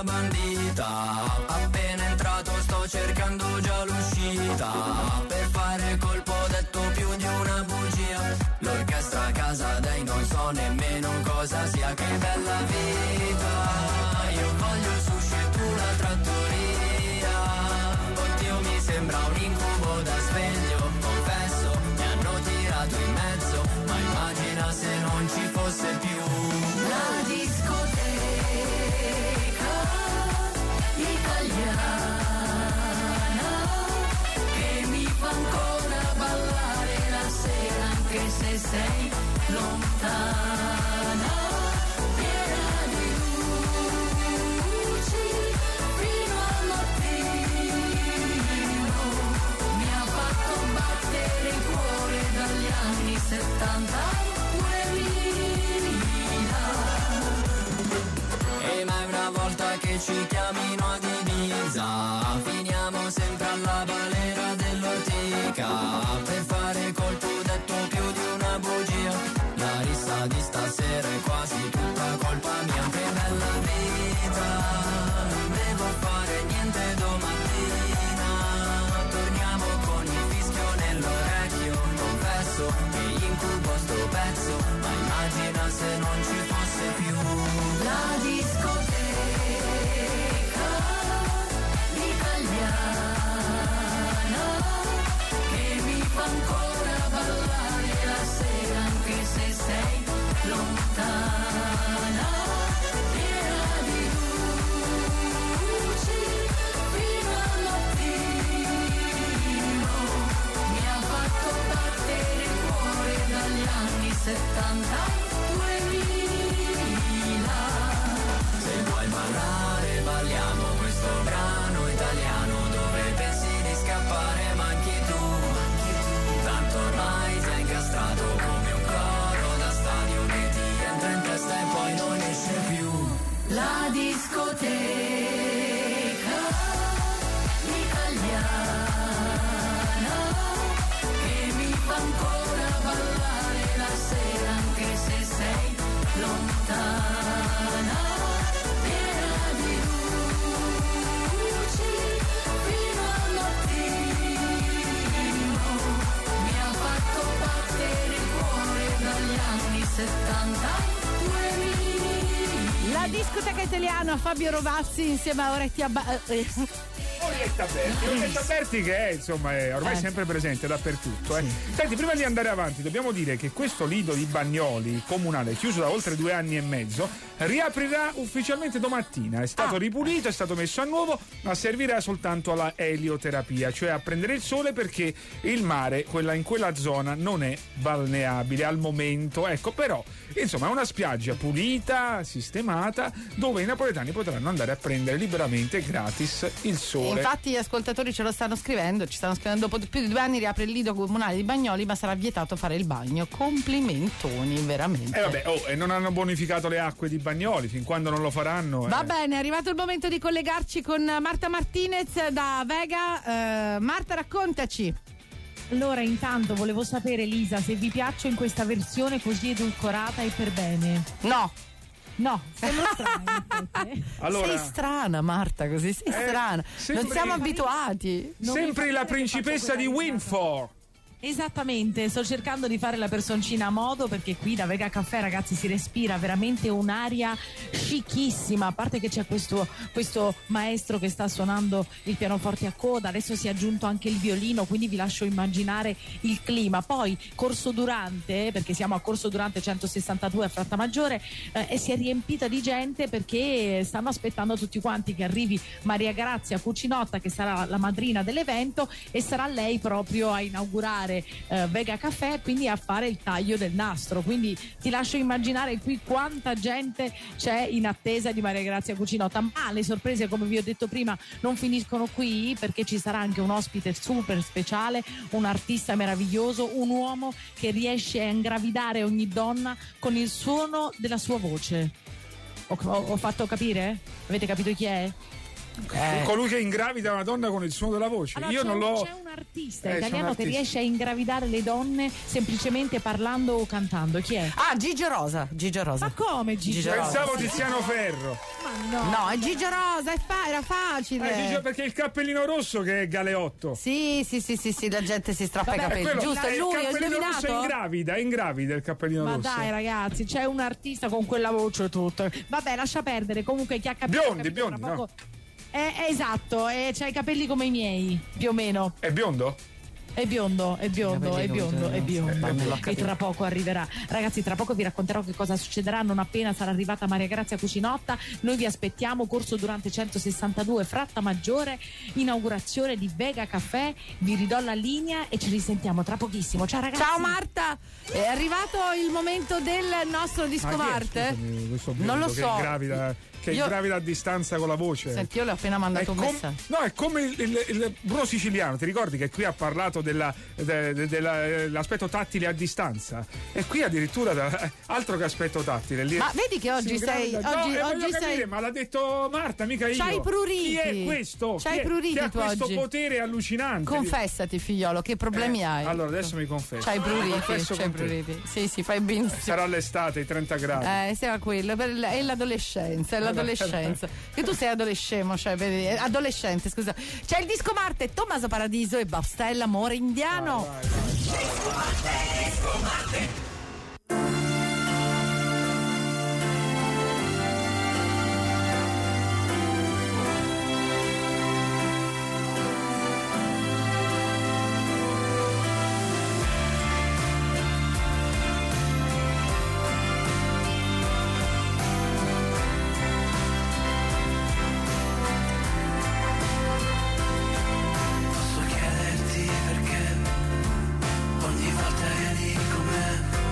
bandita. Appena entrato sto cercando già l'uscita. Per fare colpo ho detto più di una bugia. L'orchestra a casa dai non so nemmeno cosa sia. Che bella vita. Io voglio sushi e tu la trattoria. Oddio mi sembra un incubo da sveglio. Confesso mi hanno tirato in mezzo. Ma immagina se non ci fosse più la discoteca italiana che mi fa ancora ballare la sera anche se sei lontana, piena di luci fino al mattino, mi ha fatto battere il cuore dagli anni 70 al 2000. E mai una volta che ci chiamino ad Ibiza finiamo sempre alla balera dell'Ortica. Per fare colpo ho detto più di una bugia. La rissa di stasera è quasi tutta colpa mia. Che bella vita, non devo fare niente domattina. Torniamo con il fischio nell'orecchio. Confesso che incubo sto pezzo, ma immagina se non ci fosse più la discoteca italiana che mi fa ancora ballare la sera anche se sei lontana, piena di luci fino al mattino, mi ha fatto battere il cuore dagli anni 70 al 2000. Se vuoi ballare balliamo questo brano italiano dove pensi di scappare ma anche tu, tanto ormai sei incastrato come un coro da stadio che ti entra in testa e poi non esce più. La discoteca italiana che mi fa ancora ballare la sera anche se sei lontana, piena di luci fino al mattino, mi ha fatto battere il cuore dagli anni 70 al 2000. La discoteca italiana, Fabio Rovazzi insieme a Orietta Berti che è insomma è ormai sempre presente dappertutto. Sì. Senti, prima di andare avanti dobbiamo dire che questo lido di Bagnoli comunale chiuso da oltre 2 anni e mezzo riaprirà ufficialmente domattina. È stato ripulito, è stato messo a nuovo, ma servirà soltanto alla elioterapia, cioè a prendere il sole perché il mare in quella zona non è balneabile al momento. Ecco, però insomma è una spiaggia pulita, sistemata, dove i napoletani potranno andare a prendere liberamente gratis il sole. Infatti gli ascoltatori ce lo stanno scrivendo, ci stanno scrivendo: dopo più di 2 anni riapre il lido comunale di Bagnoli, ma sarà vietato fare il bagno. Complimentoni, veramente. E non hanno bonificato le acque di Bagnoli, fin quando non lo faranno. Va bene, è arrivato il momento di collegarci con Marta Martinez da Vega. Marta, raccontaci. Allora, intanto volevo sapere, Lisa, se vi piaccio in questa versione così edulcorata e per bene. No, sono strana. Allora, sei strana, Marta, così sei strana. Non siamo abituati. Sempre la principessa di Windsor. Esattamente, sto cercando di fare la personcina a modo, perché qui da Vega Caffè, ragazzi, si respira veramente un'aria chicissima, a parte che c'è questo maestro che sta suonando il pianoforte a coda, adesso si è aggiunto anche il violino, quindi vi lascio immaginare il clima. Poi Corso Durante, perché siamo a Corso Durante 162 a Frattamaggiore, e si è riempita di gente perché stanno aspettando tutti quanti che arrivi Maria Grazia Cucinotta, che sarà la madrina dell'evento, e sarà lei proprio a inaugurare Vega Caffè, quindi a fare il taglio del nastro. Quindi ti lascio immaginare qui quanta gente c'è in attesa di Maria Grazia Cucinotta. Ma le sorprese, come vi ho detto prima, non finiscono qui, perché ci sarà anche un ospite super speciale, un artista meraviglioso, un uomo che riesce a ingravidare ogni donna con il suono della sua voce. Ho fatto capire? Avete capito chi è? Colui che ingravida una donna con il suono della voce. Allora, io non l'ho. C'è un artista italiano che riesce a ingravidare le donne semplicemente parlando o cantando. Chi è? Ah, Gigio Rosa. Ma come Gigio Rosa? Pensavo Tiziano Ferro. Ma no. No, è Gigio Rosa, era facile. Gigio, perché il cappellino rosso che è Galeotto. Sì, la gente si strappa i capelli. Giusto, è lui, ho indovinato? È ingravida il cappellino rosso. Ma dai ragazzi, c'è un artista con quella voce tutta. Vabbè, lascia perdere, comunque chi ha capito. Biondi, no? Esatto, c'ha i capelli come i miei, più o meno. È biondo? È biondo. E tra poco arriverà. Ragazzi, tra poco vi racconterò che cosa succederà non appena sarà arrivata Maria Grazia Cucinotta. Noi vi aspettiamo, corso Durante 162, Fratta Maggiore, inaugurazione di Vega Caffè. Vi ridò la linea e ci risentiamo tra pochissimo. Ciao ragazzi. Ciao Marta, è arrivato il momento del nostro disco Marte? Non lo so. Che ingravida a distanza con la voce. Senti, io le ho appena mandato un messaggio. No, è come il Bruno Siciliano. Ti ricordi che qui ha parlato dell'aspetto tattile a distanza? E qui addirittura altro che aspetto tattile. Ma vedi che oggi sei. Oggi sei. Ma l'ha detto Marta, mica io. C'hai pruriti. Chi è questo? C'hai pruriti che ha tu questo oggi. Potere allucinante. Confessati, figliolo, che problemi hai? Allora, adesso mi confesso. C'hai pruriti. Sì, fai benissimo. Sarà l'estate, i 30 gradi. Sarà quello. È l'adolescenza. Che tu sei adolescente, scusa. C'è il disco Marte, Tommaso Paradiso e Bastella, Amore Indiano. Disco Marte. Posso chiederti perché ogni volta che dico me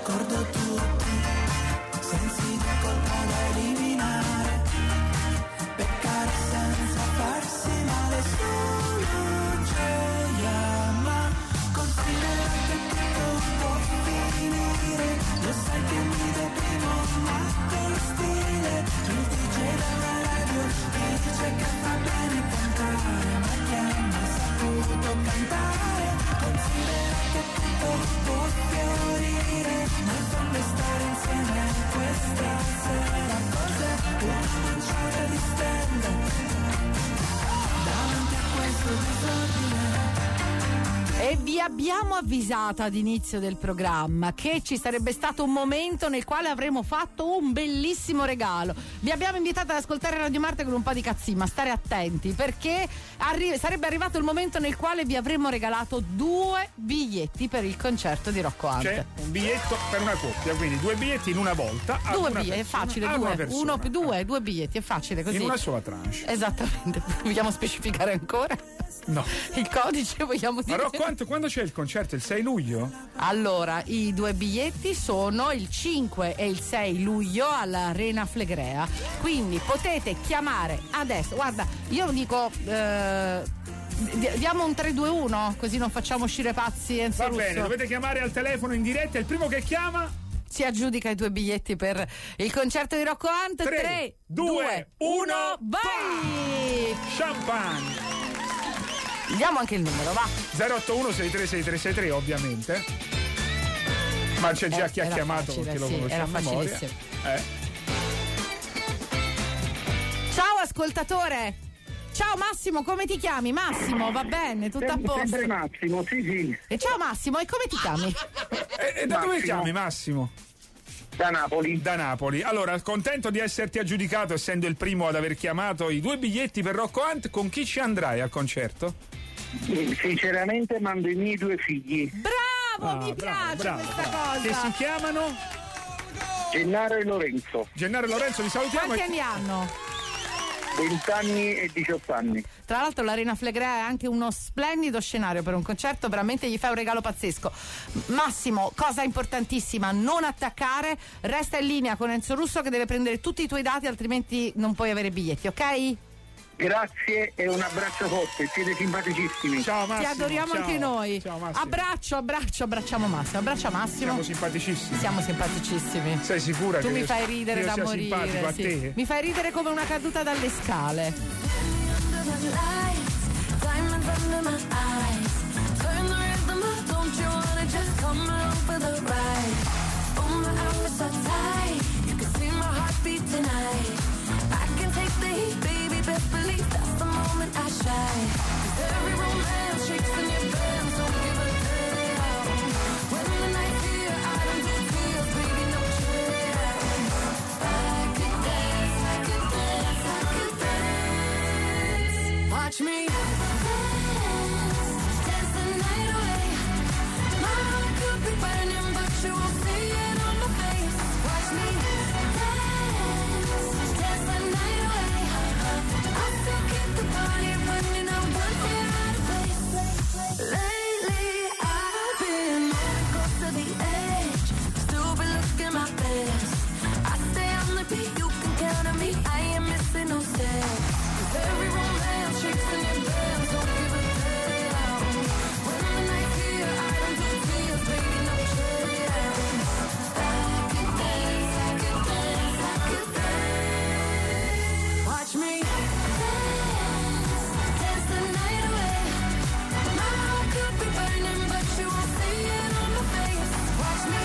scordo tutti, sensi di colpa da eliminare, peccare senza farsi male, solo gioia, ma considera che tutto può finire, lo sai che mi deprimo ma con stile, il DJ della radio mi dice che fa bene cantare, ma chi ha mai saputo cantare, considera che tutto può fiorire, nel fondo stare insieme questa sera, cos'è una manciata di stelle davanti a questo disordine. E vi abbiamo avvisato ad inizio del programma che ci sarebbe stato un momento nel quale avremmo fatto un bellissimo regalo. Vi abbiamo invitato ad ascoltare Radio Marte con un po' di cazzì, ma stare attenti perché sarebbe arrivato il momento nel quale vi avremmo regalato 2 biglietti per il concerto di Rocco Hunt. C'è un biglietto per una coppia, quindi 2 biglietti in una volta. 2 biglietti, è facile, 2 biglietti, è facile così. In una sola tranche. Esattamente. Vogliamo specificare ancora? No. Il codice vogliamo dire? Ma quando c'è il concerto? Il 6 luglio? Allora, i 2 biglietti sono il 5 e il 6 luglio all'Arena Flegrea. Quindi potete chiamare adesso. Guarda, io dico diamo un 3-2-1, così non facciamo uscire pazzi Enzo Russo. Va bene, dovete chiamare al telefono in diretta, il primo che chiama si aggiudica i 2 biglietti per il concerto di Rocco Hunt. 3, 2, 1, vai! Champagne! Diamo anche il numero, va. 081 636363 ovviamente. Ma c'è già chi ha chiamato facile, perché lo conosce era a memoria. facilissimo. Ciao ascoltatore. Ciao Massimo, come ti chiami? Massimo, va bene, tutto a posto. Sempre Massimo, sì. E ciao Massimo, e come ti chiami? E da dove chiami Massimo? Da Napoli. Da Napoli. Allora, contento di esserti aggiudicato, essendo il primo ad aver chiamato i 2 biglietti per Rocco Hunt. Con chi ci andrai al concerto? Sinceramente mando i miei 2 figli. Bravo, mi piace questa cosa. Che si chiamano? Gennaro e Lorenzo. Gennaro e Lorenzo, li salutiamo. Quanti anni hanno? 20 anni e 18 anni. Tra l'altro l'Arena Flegrea è anche uno splendido scenario per un concerto, veramente gli fai un regalo pazzesco. Massimo, cosa importantissima, non attaccare, resta in linea con Enzo Russo che deve prendere tutti i tuoi dati, altrimenti non puoi avere biglietti, ok? Grazie e un abbraccio forte, siete simpaticissimi. Ciao Massimo. Ti adoriamo anche noi. Ciao Massimo. Abbracciamo Massimo. Abbraccia Massimo. Siamo simpaticissimi. Sei sicura tu che mi fai ridere da morire? A te? Mi fai ridere come una caduta dalle scale. Best believe that's the moment I shine. 'Cause every romance shakes in your band, so give a damn. When the night's here, I don't do tears, baby, no chance. I could dance, I could dance, I could dance. Watch me dance the night away. My heart could be burning, but you won't see it on my face. Watch me dance the night away. Lately I've been close to the edge, still been looking my best. I stay on the beat, you can count on me, I ain't missing no steps. 'Cause every romance shakes in your band, so give a damn. When the night's here, I don't do tears, baby, no chance. I could dance, I could dance, I could dance. Watch me dance the night away. My heart could be burning, but you won't see it on my face. Watch me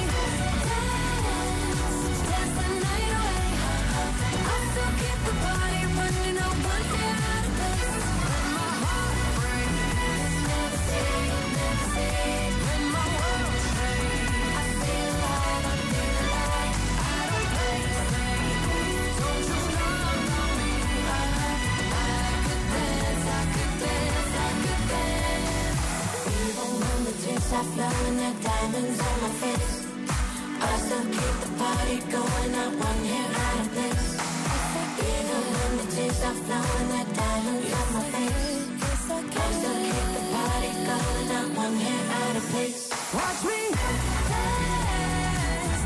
dance the night away. I'll still keep the party running, I won't get out of place. When my heart breaks, never say, never say. When my world shakes, I feel like I don't play safe. Don't you know me? I could dance, I could dance, I could dance. Even when the tears are flowing, there diamonds on my face, I still keep the party going, not one hair out of place. Even when the tears are flowing, there diamonds on my face, I still keep the party going, not one hair out of place. Watch me dance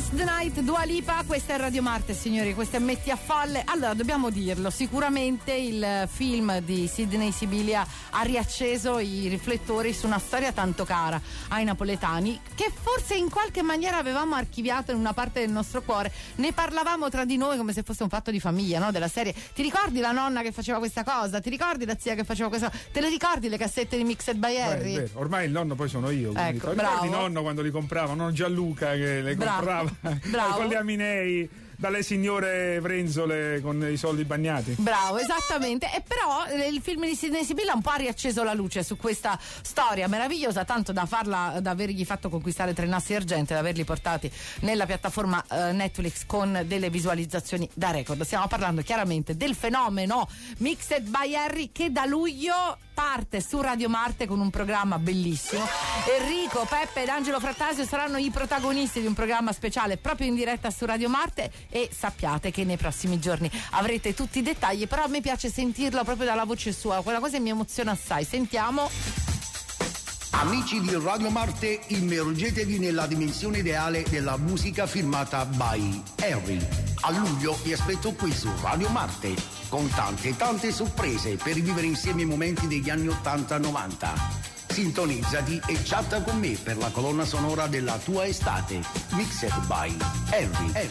Dance the Night, Dua Lipa, questa è Radio Marte, signori, questa è Metti a Folle. Allora, dobbiamo dirlo, sicuramente il film di Sidney Sibilia ha riacceso i riflettori su una storia tanto cara ai napoletani, che forse in qualche maniera avevamo archiviato in una parte del nostro cuore. Ne parlavamo tra di noi come se fosse un fatto di famiglia, no? Della serie, ti ricordi la nonna che faceva questa cosa? Ti ricordi la zia che faceva questa cosa? Te le ricordi le cassette di Mixed by Harry? Beh, ormai il nonno poi sono io, ecco, ricordi nonno quando li comprava, non Gianluca che le comprava con gli aminei dalle signore Frenzole con i soldi bagnati. Bravo, esattamente. E però il film di Sidney Sibilia un po' ha riacceso la luce su questa storia meravigliosa, tanto da avergli fatto conquistare 3 nastri d'argento e da averli portati nella piattaforma Netflix con delle visualizzazioni da record. Stiamo parlando chiaramente del fenomeno Mixed by Harry, che da luglio parte su Radio Marte con un programma bellissimo. Enrico, Peppe ed Angelo Frattasio saranno i protagonisti di un programma speciale proprio in diretta su Radio Marte, e sappiate che nei prossimi giorni avrete tutti i dettagli, però a me piace sentirlo proprio dalla voce sua, quella cosa mi emoziona assai. Sentiamo. Amici di Radio Marte, immergetevi nella dimensione ideale della musica firmata by Harry. A luglio vi aspetto qui su Radio Marte con tante sorprese per rivivere insieme i momenti degli anni 80-90. Sintonizzati e chatta con me per la colonna sonora della tua estate. Mixed by Harry.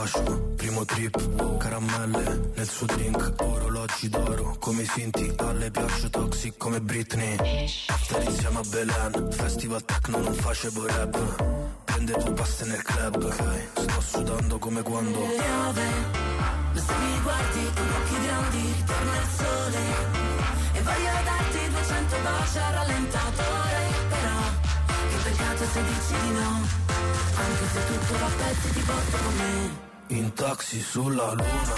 Fascio, primo trip, caramelle nel suo drink, orologi d'oro, come Sinti, alle piace toxic come Britney. After insieme a Belen, festival techno non facevo rap. Prende tu paste nel club, okay. Sto sudando come quando piove, ma se mi guardi con occhi grandi ritorna il sole. E voglio darti 200 baci al rallentatore. Però, che peccato se dici di no. Anche se tutto va a pezzi ti porto con me. in taxi sulla luna.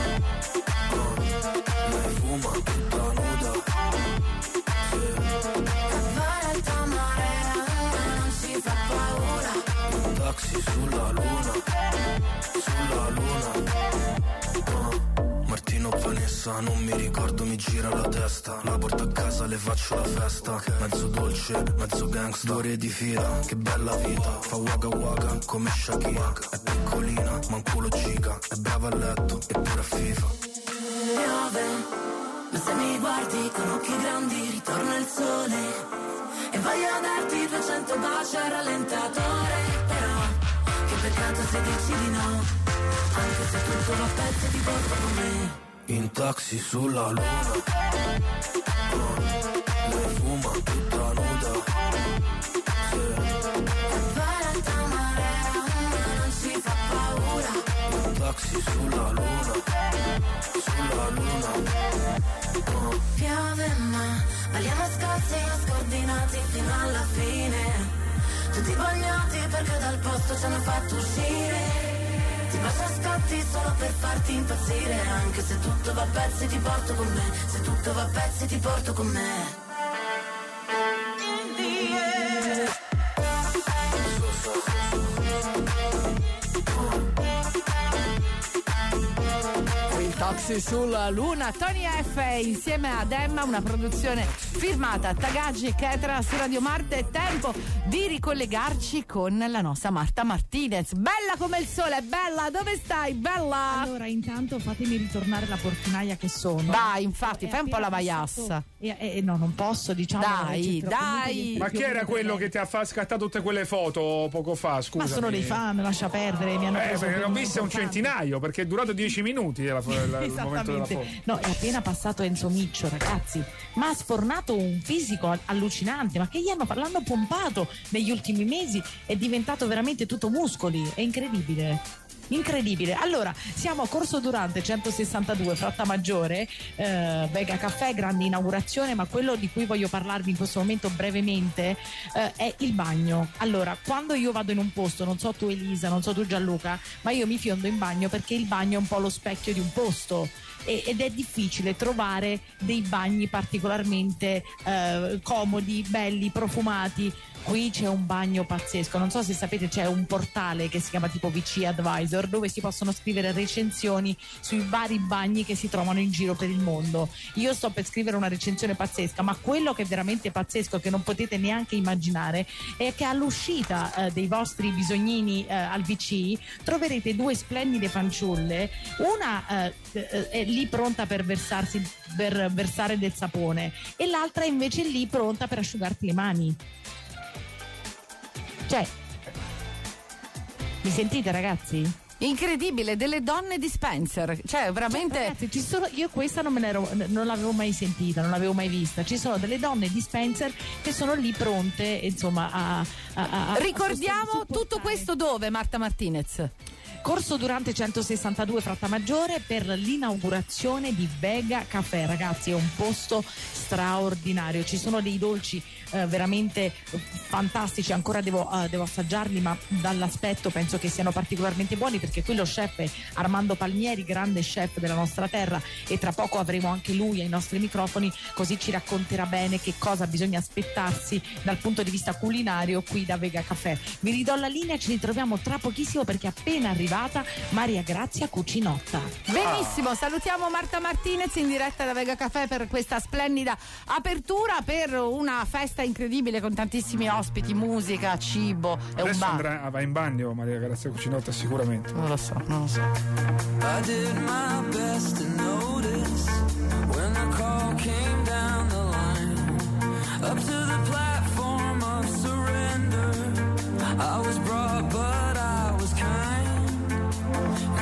Lei fuma tutta nuda. Fare il tuo mare non ci fa paura. In taxi sulla luna. Sulla luna. Martino Vanessa, non mi ricordo, mi gira la testa. La porto a casa, le faccio la festa. Mezzo dolce, mezzo gangsta. Ore di fila, che bella vita. Fa waka waka come Shakira. È piccolina, ma un culo giga. È brava a letto, eppure a FIFA. Piove, ma se mi guardi con occhi grandi ritorna il sole. E voglio darti 200 baci al rallentatore. Però, che peccato se dici di no. Anche se tutto va a pezzi ti porto con me. In taxi sulla luna. Lei fuma tutta nuda. Fare il tuo mare non ci fa paura. In taxi sulla luna. Sulla luna. Piove ma balliamo scalzi e scordinati fino alla fine. Tutti bagnati perché dal posto ci hanno fatto uscire. Ti bacio a scatti solo per farti impazzire. Anche se tutto va a pezzi ti porto con me. Se tutto va a pezzi ti porto con me. Taxi sulla luna, Tony F insieme ad Emma, una produzione firmata Tagaggi e Ketra su Radio Marte. È tempo di ricollegarci con la nostra Marta Martinez. Bella come il sole, bella, dove stai, bella? Allora, intanto fatemi ritornare la portinaia che sono. Dai, infatti, fai un po' la vaiassa. No, non posso, diciamo. Dai. Ma chi era quello che ti ha scattato tutte quelle foto poco fa, scusa? Ma sono dei fan, lascia perdere, mi hanno preso ne ho viste un centinaio, perché è durato 10 minuti il momento della foto. No, è appena passato Enzo Miccio, ragazzi, ma ha sfornato un fisico allucinante. Ma che gli l'hanno pompato negli ultimi mesi, è diventato veramente tutto muscoli, è incredibile. Allora, siamo a Corso Durante 162 Frattamaggiore, Vega Caffè, grande inaugurazione, ma quello di cui voglio parlarvi in questo momento brevemente è il bagno. Allora, quando io vado in un posto, non so tu Elisa, non so tu Gianluca, ma io mi fiondo in bagno perché il bagno è un po' lo specchio di un posto. Ed è difficile trovare dei bagni particolarmente comodi, belli, profumati. Qui c'è un bagno pazzesco, non so se sapete, c'è un portale che si chiama tipo VC Advisor, dove si possono scrivere recensioni sui vari bagni che si trovano in giro per il mondo. Io sto per scrivere una recensione pazzesca, ma quello che è veramente pazzesco, che non potete neanche immaginare, è che all'uscita dei vostri bisognini al VC troverete due splendide fanciulle, una è lì pronta per versare del sapone e l'altra invece è lì pronta per asciugarti le mani. Cioè, mi sentite ragazzi? Incredibile, delle donne di Spencer, cioè veramente. Ragazzi, io questa non l'avevo mai sentita, non l'avevo mai vista. Ci sono delle donne di Spencer che sono lì pronte, insomma, ricordiamo tutto questo dove, Marta Martinez? Corso Durante 162 Frattamaggiore per l'inaugurazione di Vega Caffè. Ragazzi, è un posto straordinario, ci sono dei dolci veramente fantastici, ancora devo assaggiarli, ma dall'aspetto penso che siano particolarmente buoni, perché qui lo chef è Armando Palmieri, grande chef della nostra terra, e tra poco avremo anche lui ai nostri microfoni, così ci racconterà bene che cosa bisogna aspettarsi dal punto di vista culinario qui da Vega Caffè. Vi ridò la linea, ci ritroviamo tra pochissimo perché è appena arrivata Maria Grazia Cucinotta. Benissimo, salutiamo Marta Martinez in diretta da Vega Caffè per questa splendida apertura, per una festa incredibile con tantissimi ospiti, musica, cibo e adesso un bar. va in bagno Maria Grazia Cucinotta sicuramente. Non lo so. I did my best to notice when the call came down the line up to the platform of surrender. I was brought but I was kind.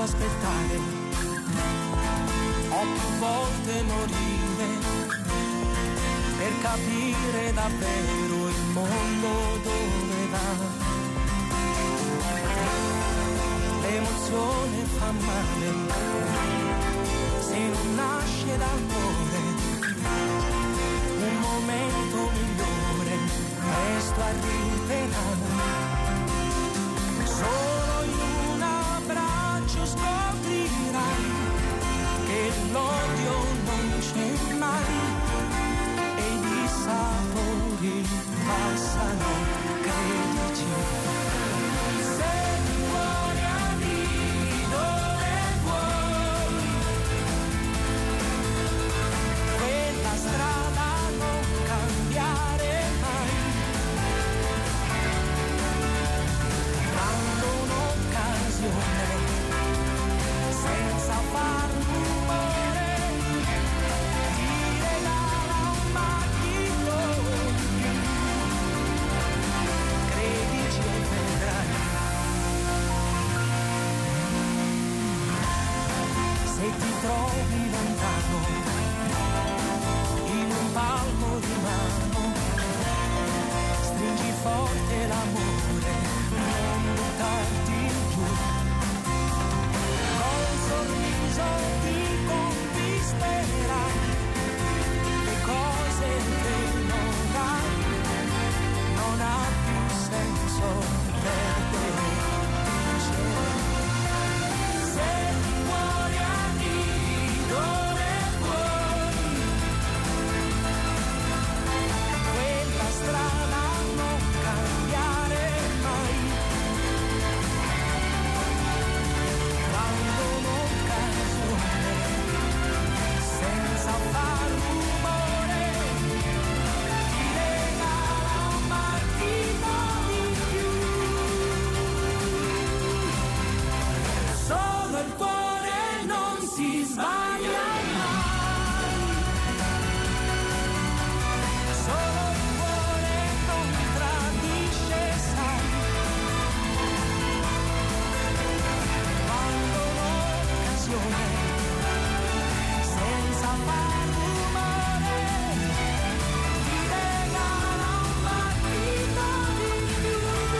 aspettare o più volte morire per capire davvero il mondo dove va. L'emozione fa male se non nasce dal cuore. Un momento migliore presto arriverà. Solo in un abbraccio scoprirai che l'odio non c'è mai e i sapori passano, credici. Senza far rumore ti regala un battito di più. Credici e vedrai. Se ti trovi lontano in un palmo di mano, stringi forte l'amore, non buttarti giù. Sorriso ti conquisterai le cose che non hai, non ha più senso perdere. Se ti muori arrivi dove vuoi, quella strada non cambiare mai. Senza far rumore ti regala un battito di più. Solo il cuore non si sbaglia mai. Solo il cuore non tradisce, sai. Quando l'occasione senza far rumore ti regala un battito di più.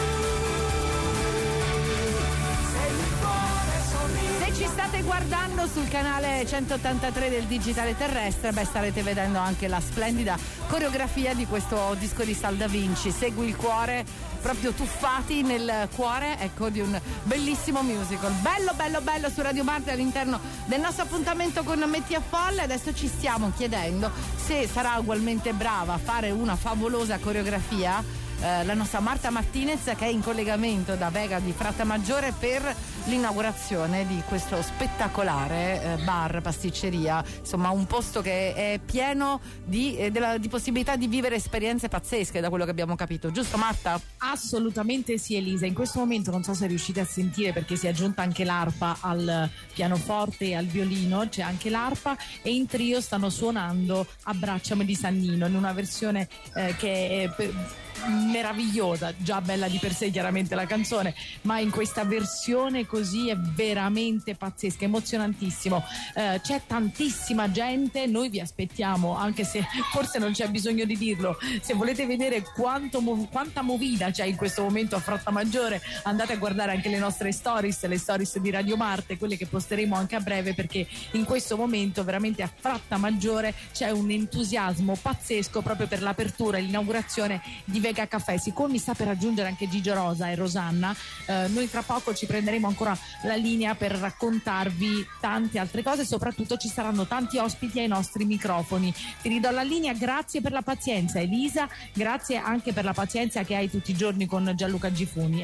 Se il cuore sorride. Se ci state guardando sul canale 183 del Digitale Terrestre, starete vedendo anche la splendida coreografia di questo disco di Sal Da Vinci, Segui il cuore, proprio tuffati nel cuore, ecco, di un bellissimo musical. Bello, bello, bello su Radio Marte all'interno del nostro appuntamento con Metti a Folle. Adesso ci stiamo chiedendo se sarà ugualmente brava a fare una favolosa coreografia la nostra Marta Martinez, che è in collegamento da Vega di Frattamaggiore per l'inaugurazione di questo spettacolare bar, pasticceria, insomma un posto che è pieno di possibilità di vivere esperienze pazzesche, da quello che abbiamo capito, giusto Marta? Assolutamente sì, Elisa. In questo momento non so se riuscite a sentire, perché si è aggiunta anche l'arpa al pianoforte e al violino, c'è anche l'arpa, e in trio stanno suonando Abbracciami di Sannino in una versione che è meravigliosa, già bella di per sé chiaramente la canzone, ma in questa versione così è veramente pazzesca, emozionantissimo. C'è tantissima gente, noi vi aspettiamo, anche se forse non c'è bisogno di dirlo. Se volete vedere quanta movida c'è in questo momento a Frattamaggiore, andate a guardare anche le nostre stories, le stories di Radio Marte, quelle che posteremo anche a breve, perché in questo momento veramente a Frattamaggiore c'è un entusiasmo pazzesco proprio per l'apertura e l'inaugurazione di Vega Caffè. Siccome mi sta per raggiungere anche Gigio Rosa e Rosanna, noi tra poco ci prenderemo ancora la linea per raccontarvi tante altre cose, soprattutto ci saranno tanti ospiti ai nostri microfoni. Ti ridò la linea, grazie per la pazienza Elisa, grazie anche per la pazienza che hai tutti i giorni con Gianluca Gifuni.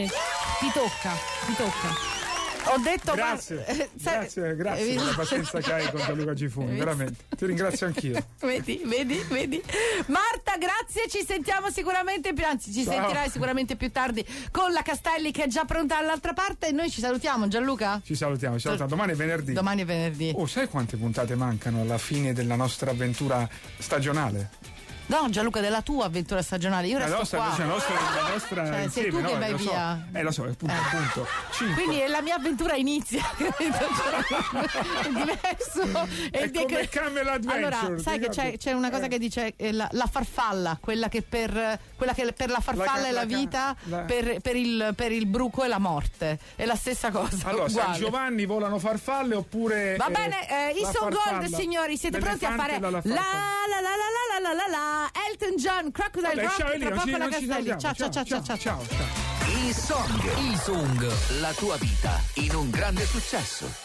Ti tocca. Ho detto grazie per la pazienza che hai con Gianluca Gifuni, veramente ti ringrazio anch'io. Vedi Marta, grazie, ci sentiamo sicuramente ci sentirai sicuramente più tardi con la Castelli, che è già pronta dall'altra parte, e noi ci salutiamo. Gianluca? Ci salutiamo. Domani è venerdì. Sai quante puntate mancano alla fine della nostra avventura stagionale? No, Gianluca, della tua avventura stagionale, io resto qua. La nostra cioè, insieme, sei tu che vai via. So. Lo so, appunto. Quindi la mia avventura inizia. È diverso. È come Camel Adventure. Allora, sai che c'è una cosa che dice la farfalla, quella che per la farfalla è la vita, per il bruco è la morte. È la stessa cosa. Allora, uguale. San Giovanni volano farfalle oppure. Va bene, i Soul Gold, signori, siete pronti a fare la Elton John, Crocodile Rock, tra poco la Castelli. Ciao. I Song, la tua vita in un grande successo.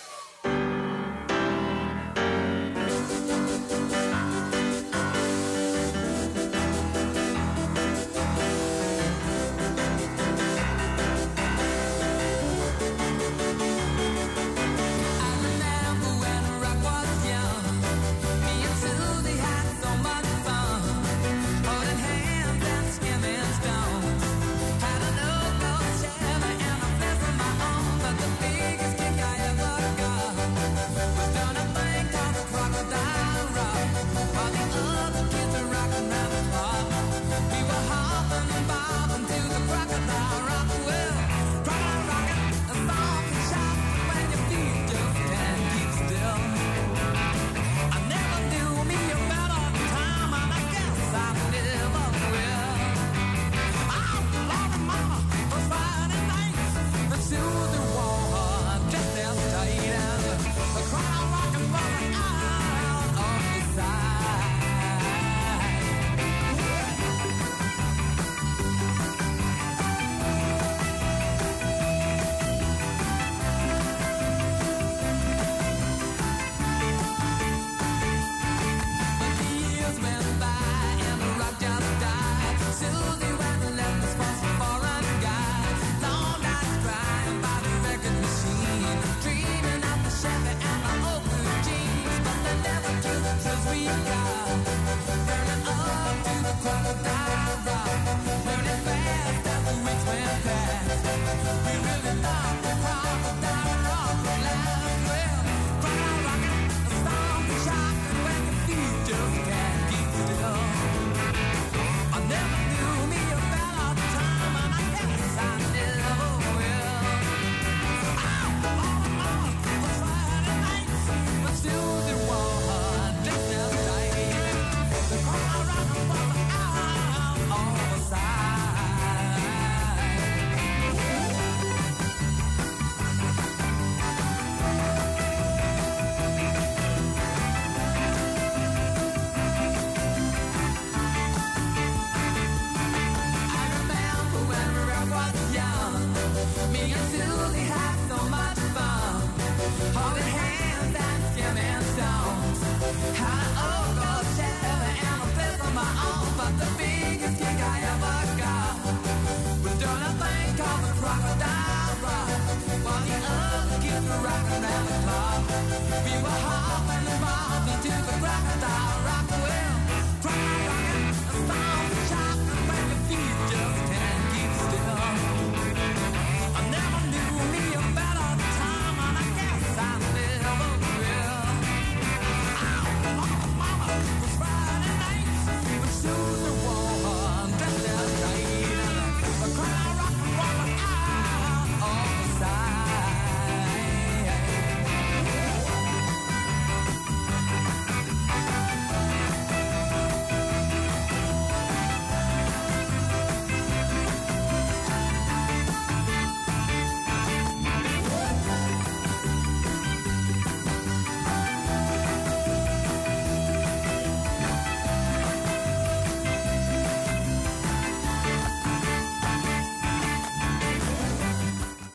We were high.